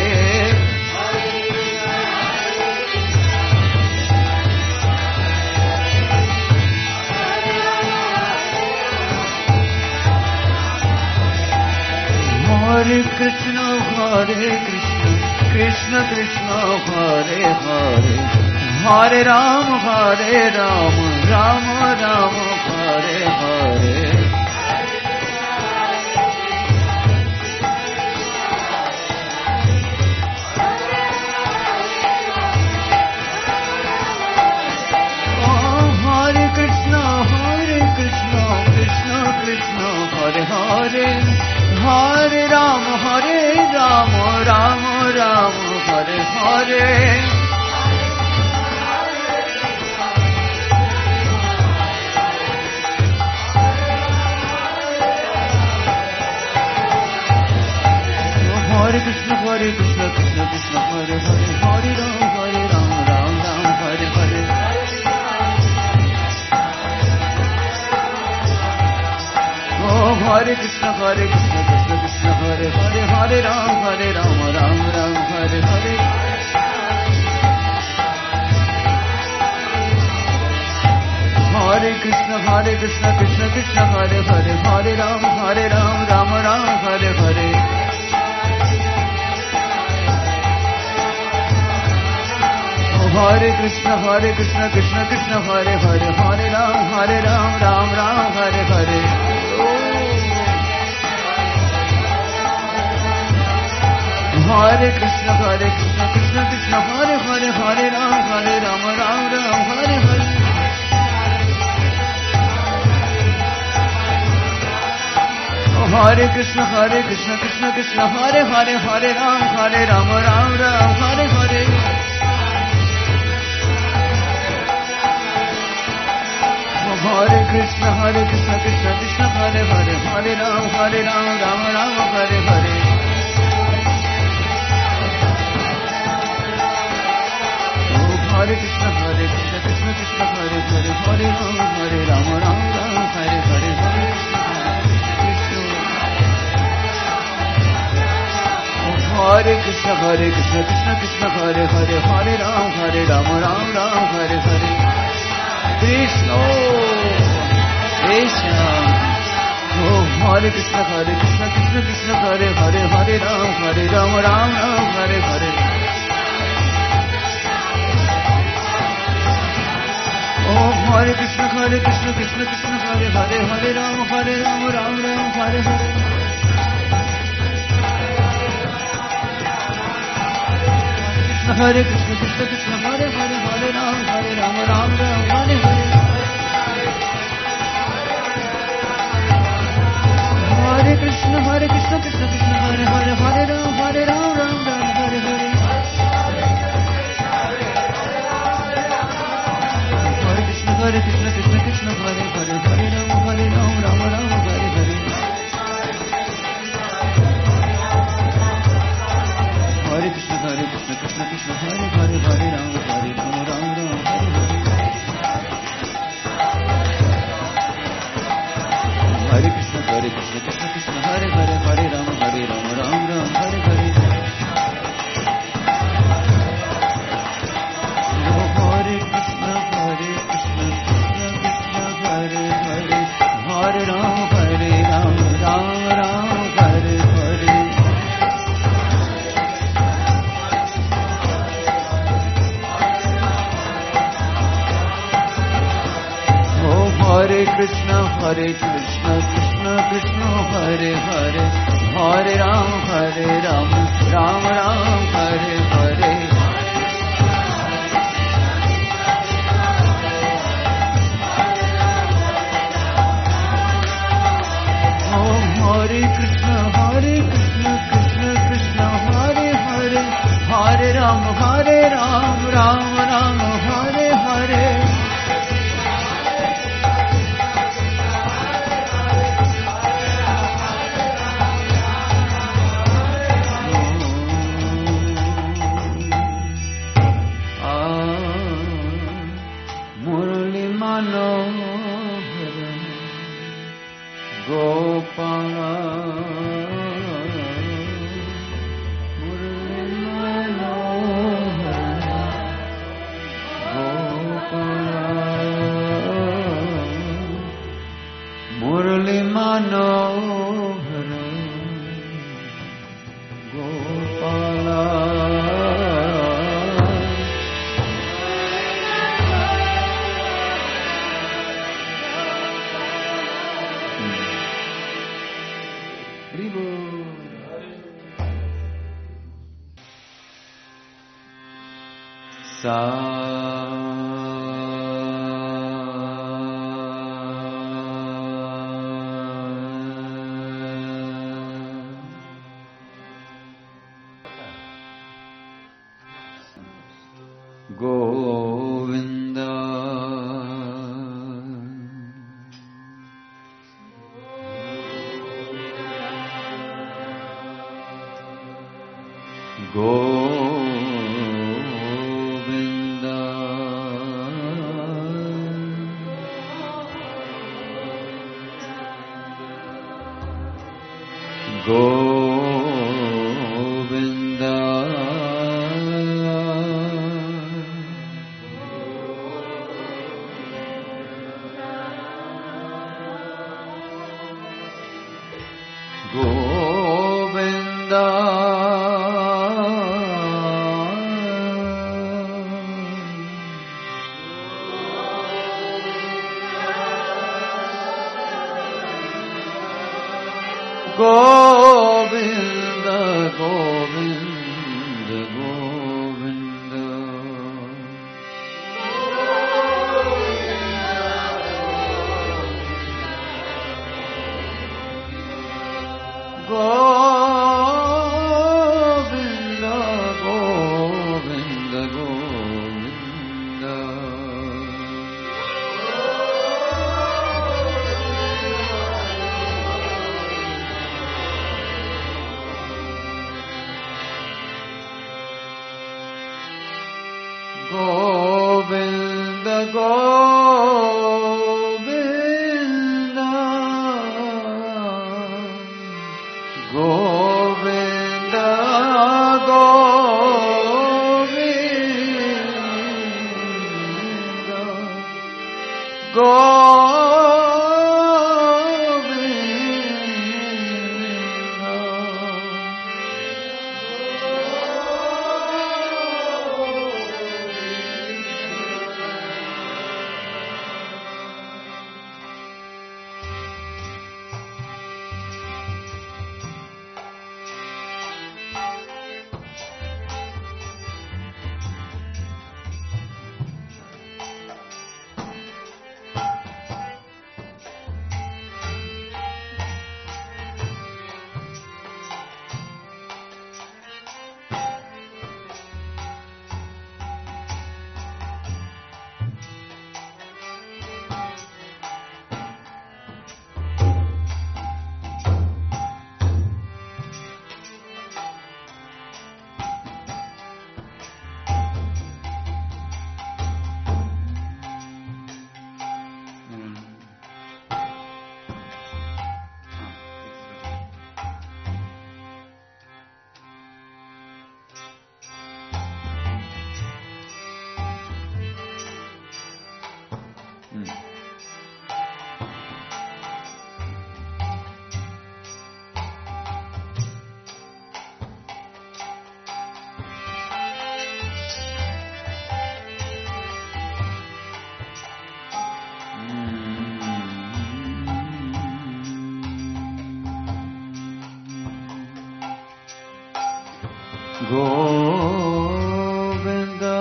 Hare Krishna, Krishna Krishna, Hare Hare, Hare Rama, Rama Rama, Hare Hare. Hare Krishna, Krishna Krishna, Hare Hare, Hare Rama, Rama Rama, Hare Hare. Hare Krishna, Krishna Krishna, Hare Hare, Hare Rama, Rama Rama, Hare Hare. Hare Krishna, Krishna Krishna, Hare Hare, Hare Rama, Rama Rama, Hare Hare. Hare Krishna, Krishna Krishna, Hare Hare, Hare Rama, Rama Rama, Hare Hare. Hare Krishna, Krishna Krishna, Hare Hare, Hare Rama, Rama Rama, Hare Hare. Hare Krishna, Krishna Krishna, Hare Hare, Hare Rama, Rama Rama, Hare Hare. Hare Krishna, Krishna Krishna, Hare Hare, Hare Rama, Rama Rama, Hare Hare. Hare Krishna, Krishna Krishna, Hare Hare, Hare Rama, Rama Rama, Hare Hare. Hare Krishna, Krishna Krishna, Hare Hare, Hare Rama, Rama Rama, Hare Hare. Hare Krishna, Krishna Krishna, Hare Hare, Hare Rama, Rama Hare Hare. Krishna, Krishna, oh Hare Krishna Krishna Krishna Hare Hare Hare Ram Ram Ram Hare Hare. Om Hare Krishna Krishna Krishna Hare Hare Hare Ram Ram Hare Hare. Hare Krishna Krishna Krishna Hare Hare Hare Ram Ram Hare Hare. Hare Krishna Krishna Krishna Hare Hare Hare Ram Ram Hare Hare. Hare Krishna Krishna Krishna Hare Hare Hare Ram Ram Hare Hare. Hare Krishna Krishna Krishna Hare Hare Hare Ram Ram Hare Hare. Hare Krishna Krishna Krishna Hare Hare Hare Ram Ram Hare Hare. Hare Krishna Krishna Krishna Hare Hare Hare Ram Ram Hare Hare. Hare Krishna Krishna Krishna Hare Hare Hare Ram Ram Hare Hare. Om Hare Krishna Krishna Krishna Hare Hare Hare Ram Ram Hare Hare. Govinda Govinda Govinda Govinda Govinda Govinda Govinda Govinda Govinda Govinda Govinda Govinda Govinda Govinda Govinda Govinda,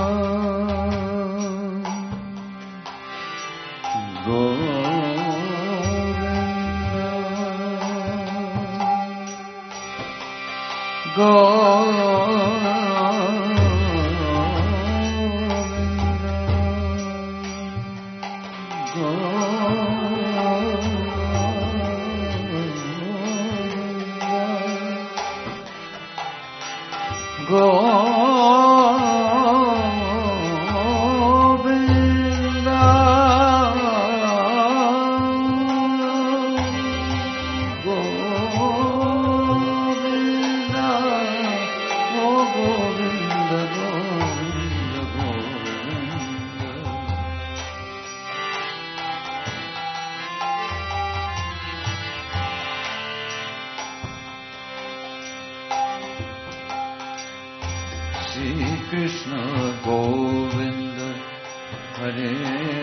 Krishna Govinda Hare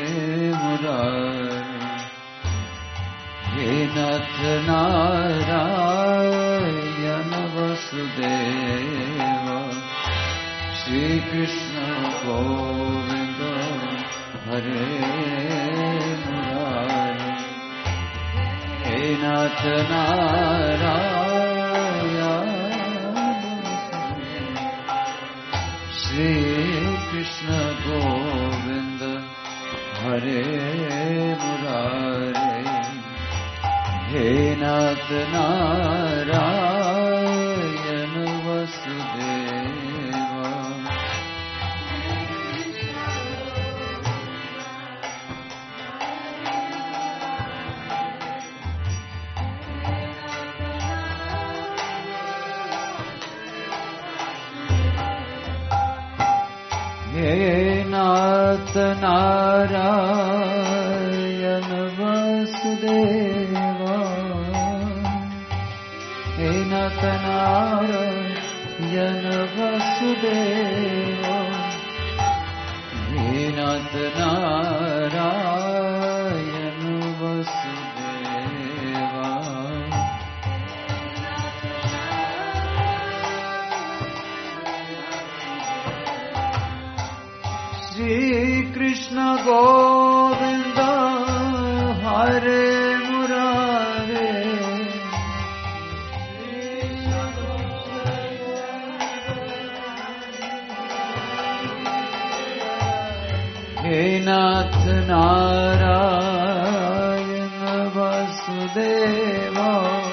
Murari He Nath Narayana Vasudeva Shri Krishna Govinda Hare Murari He Nath Narayana Shri Krishna Govinda Hare Murari He Nath Narayana Vasudeva He Nath Narayana Vasudeva He Nath Narayana Vasudeva He Nath Narayana Vasudeva Shri Krishna Govinda Hare Murari He Nath Narayana Vasudeva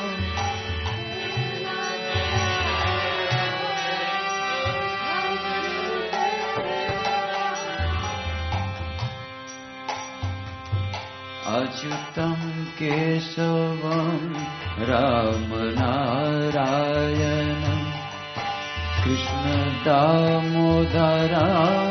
Achyutam Keshavam Ram Narayanam Krishna Damodara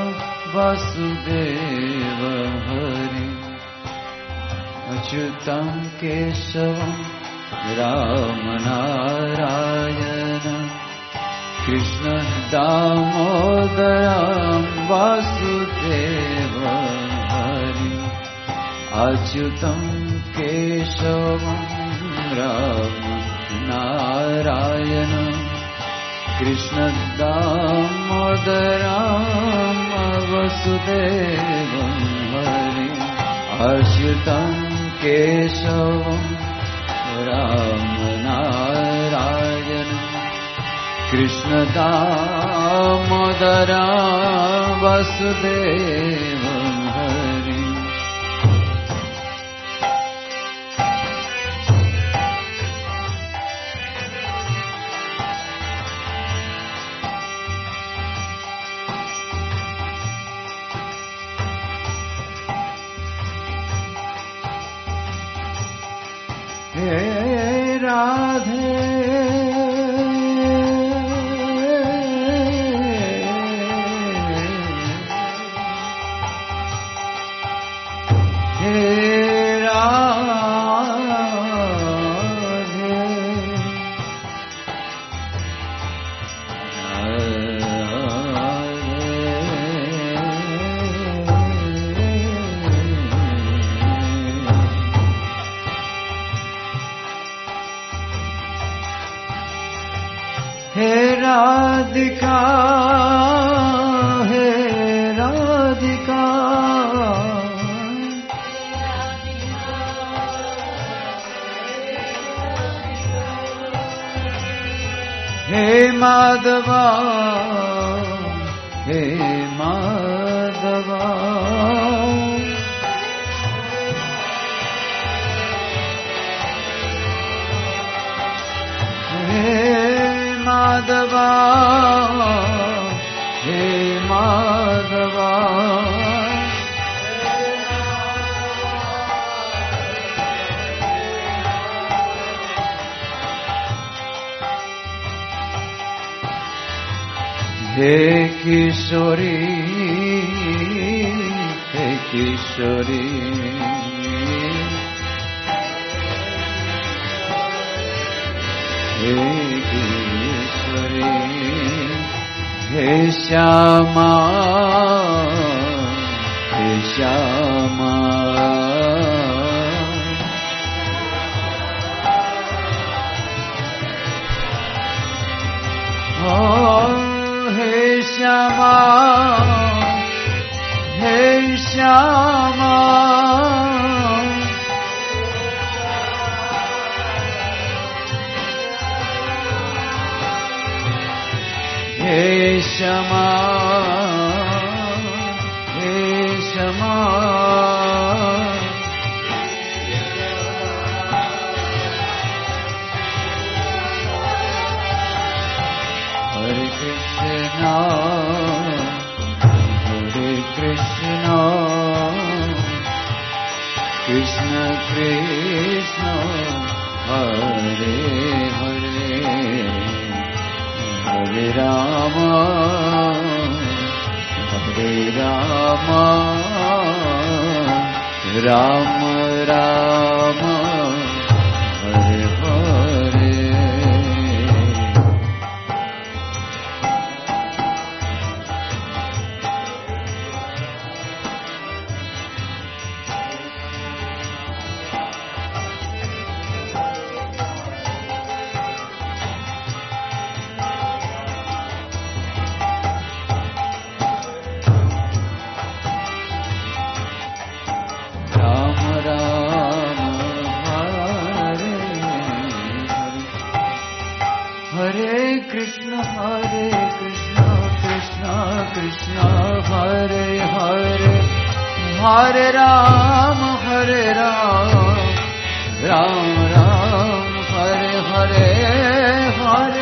Vasudeva Hari Achyutam Keshavam Ram Narayanam Krishna Damodara Vasudeva Hari Achyutam Keshavam Ram Narayanam Krishna Damodaram Vasudevam Hari Achyutam Keshavam Ram Narayanam Krishna Damodaram Vasudevam Hari He Radhe He क्या है राधिका, हे माधवा हे माधवा, माधवा हे माधवा, हे किशोरी हे किशोरी, हे किशोरी, हे श्यामा हे श्यामा, हे श्यामा हे श्यामा, हे श्यामा हे श्यामा, हरे कृष्णा कृष्ण कृष्ण हरे हरे, हरे राम राम राम हरे हरे। हरे कृष्ण कृष्ण कृष्ण हरे हरे, हरे राम राम राम हरे हरे, हरे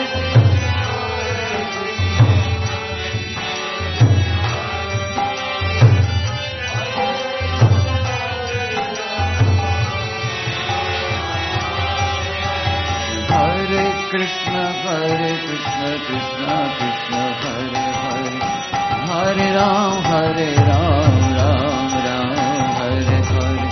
कृष्ण कृष्ण कृष्ण हरे हरे, हरे राम राम राम हरे हरे,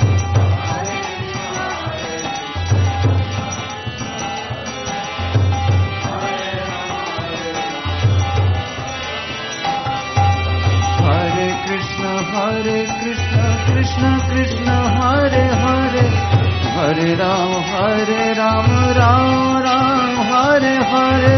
हरे कृष्ण कृष्ण कृष्ण हरे हरे, हरे राम राम राम हरे हरे,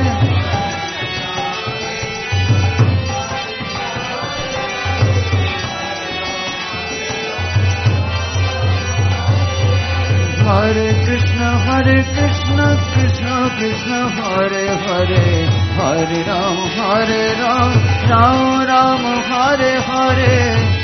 हरे कृष्ण कृष्ण कृष्ण हरे हरे, हरे राम राम राम हरे हरे,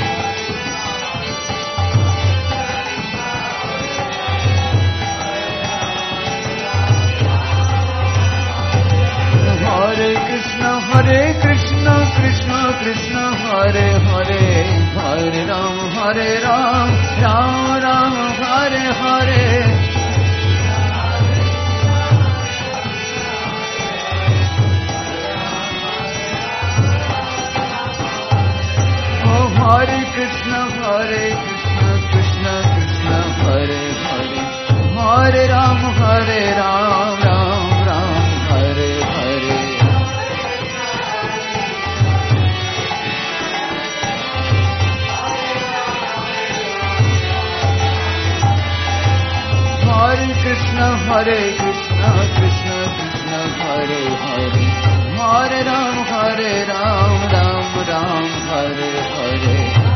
हरे कृष्ण कृष्ण कृष्ण हरे हरे, हरे राम राम राम हरे हरे, हरे कृष्ण कृष्ण कृष्ण हरे हरे, हरे राम राम राम हरे हरे, हरे Krishna Krishna Krishna Hare Hare, Hare Ram, Ram Ram, Hare Hare.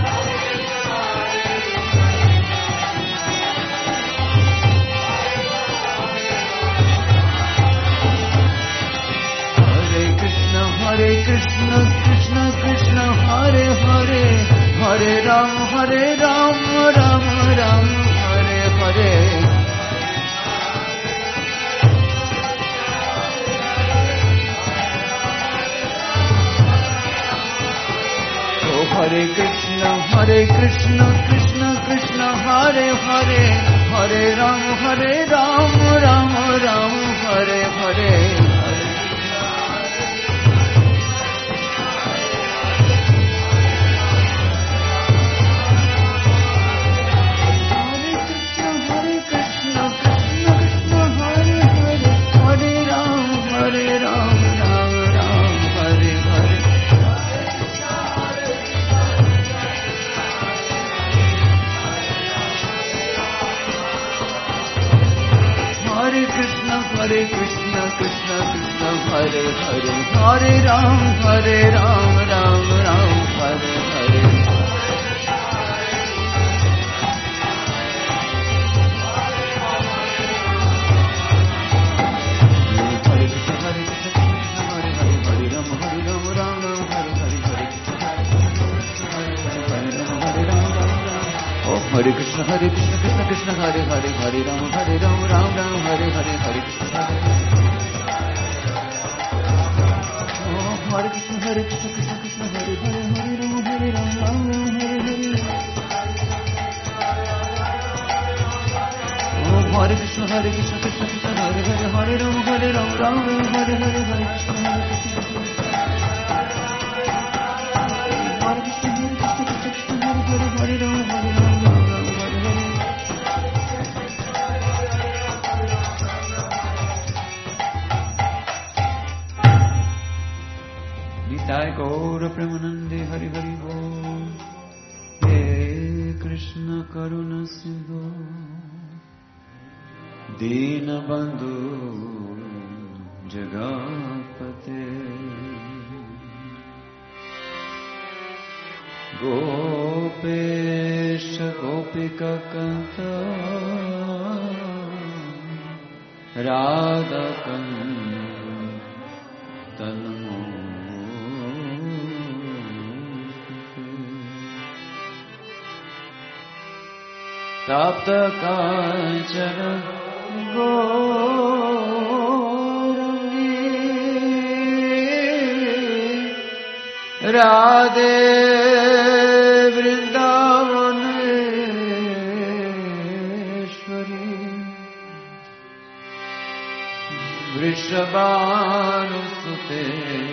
Hare Krishna, Krishna Krishna, Hare Hare, Hare Ram, Ram Ram, Hare Hare. Oh Hare Krishna, Krishna Krishna, Hare Hare, Hare Ram, Ram Ram, Hare Hare. Hare Krishna, Krishna Krishna, Hare Hare, Hare Ram, Ram Ram, Hare Hare. Hare Krishna, Hare Krishna, Hare Hare, Hare Ram, Ram Ram, Hare Hare, Hare Krishna, Hare Ram, Ram Ram. Oh Hare Krishna, Krishna Krishna, Hare Hare, Hare Ram, Ram Ram, Hare Hare, Hare Krishna. Hare Krishna, Krishna Krishna, Hare Hare, Hare Ram, Ram Ram, Hare Hare. Oh Hare Krishna, Krishna Krishna, Hare Hare, Hare Ram, Ram Ram, Hare Hare, Hare Krishna, Hare Krishna. Hare Krishna, Krishna Krishna, Hare Hare, Hare Ram, Ram Ram, Hare Hare. Nitai Gaura Premanande, Hari Hari Bol. He Krishna Karuna Sindhu, Dina Bandhu Jagapate, Gopesha Gopika Kanta, Radha Kanta Namo. Tapta Kanchana Gaurangi Radhe Vrindavaneshwari Vrishabhanusute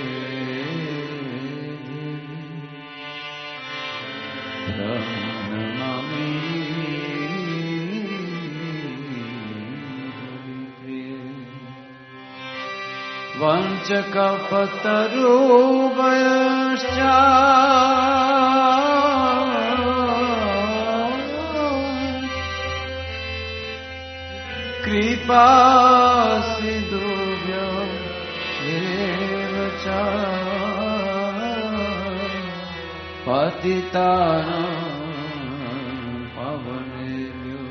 Pranamami Vanchakapatarubayascha Kripa Sindhubhyo Evacha Patitanam Pavanebhyo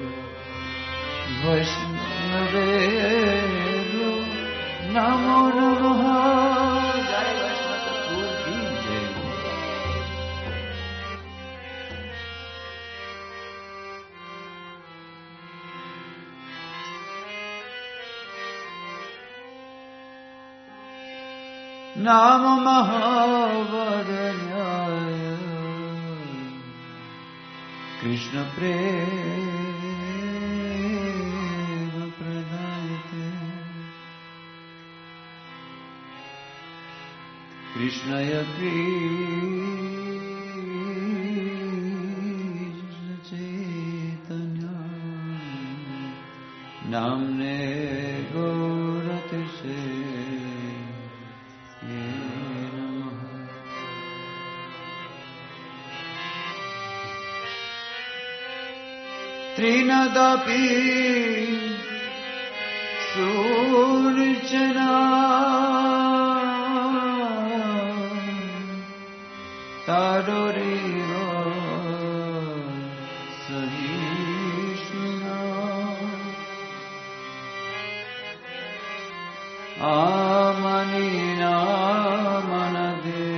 Vaishnavebhyo Namo Namaha. Jai Vaishnava Thakur ki jai. Nama Mahavadanyaya Krishna Prema Pradayate Krishnaya Krishna Chaitanya Namne Gauratise Trinadapi Surjana Tadoriva Sahishnuna Amanina Manade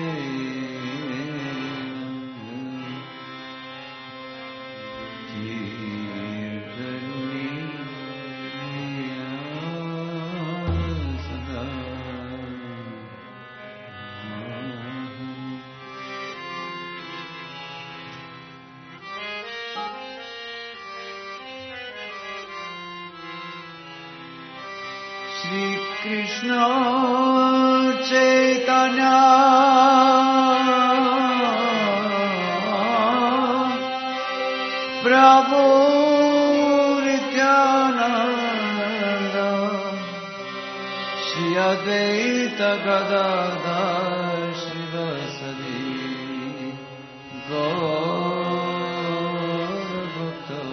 Krishna Chaitanya Prabhu Nityananda Shri Advaita Gadadhar Srivasadi Gaur Bhakta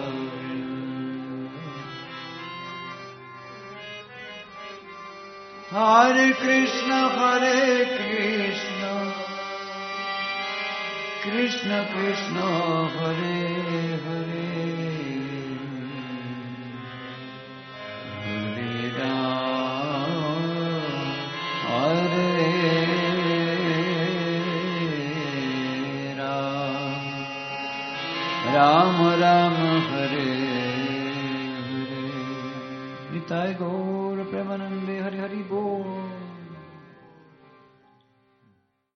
Hare Krishna, Krishna Krishna, Hare Hare, Hare Rama, Hare Rama, Rama Rama, Hare Hare. Nitai Gaur Premanande, Hari Hari Bol.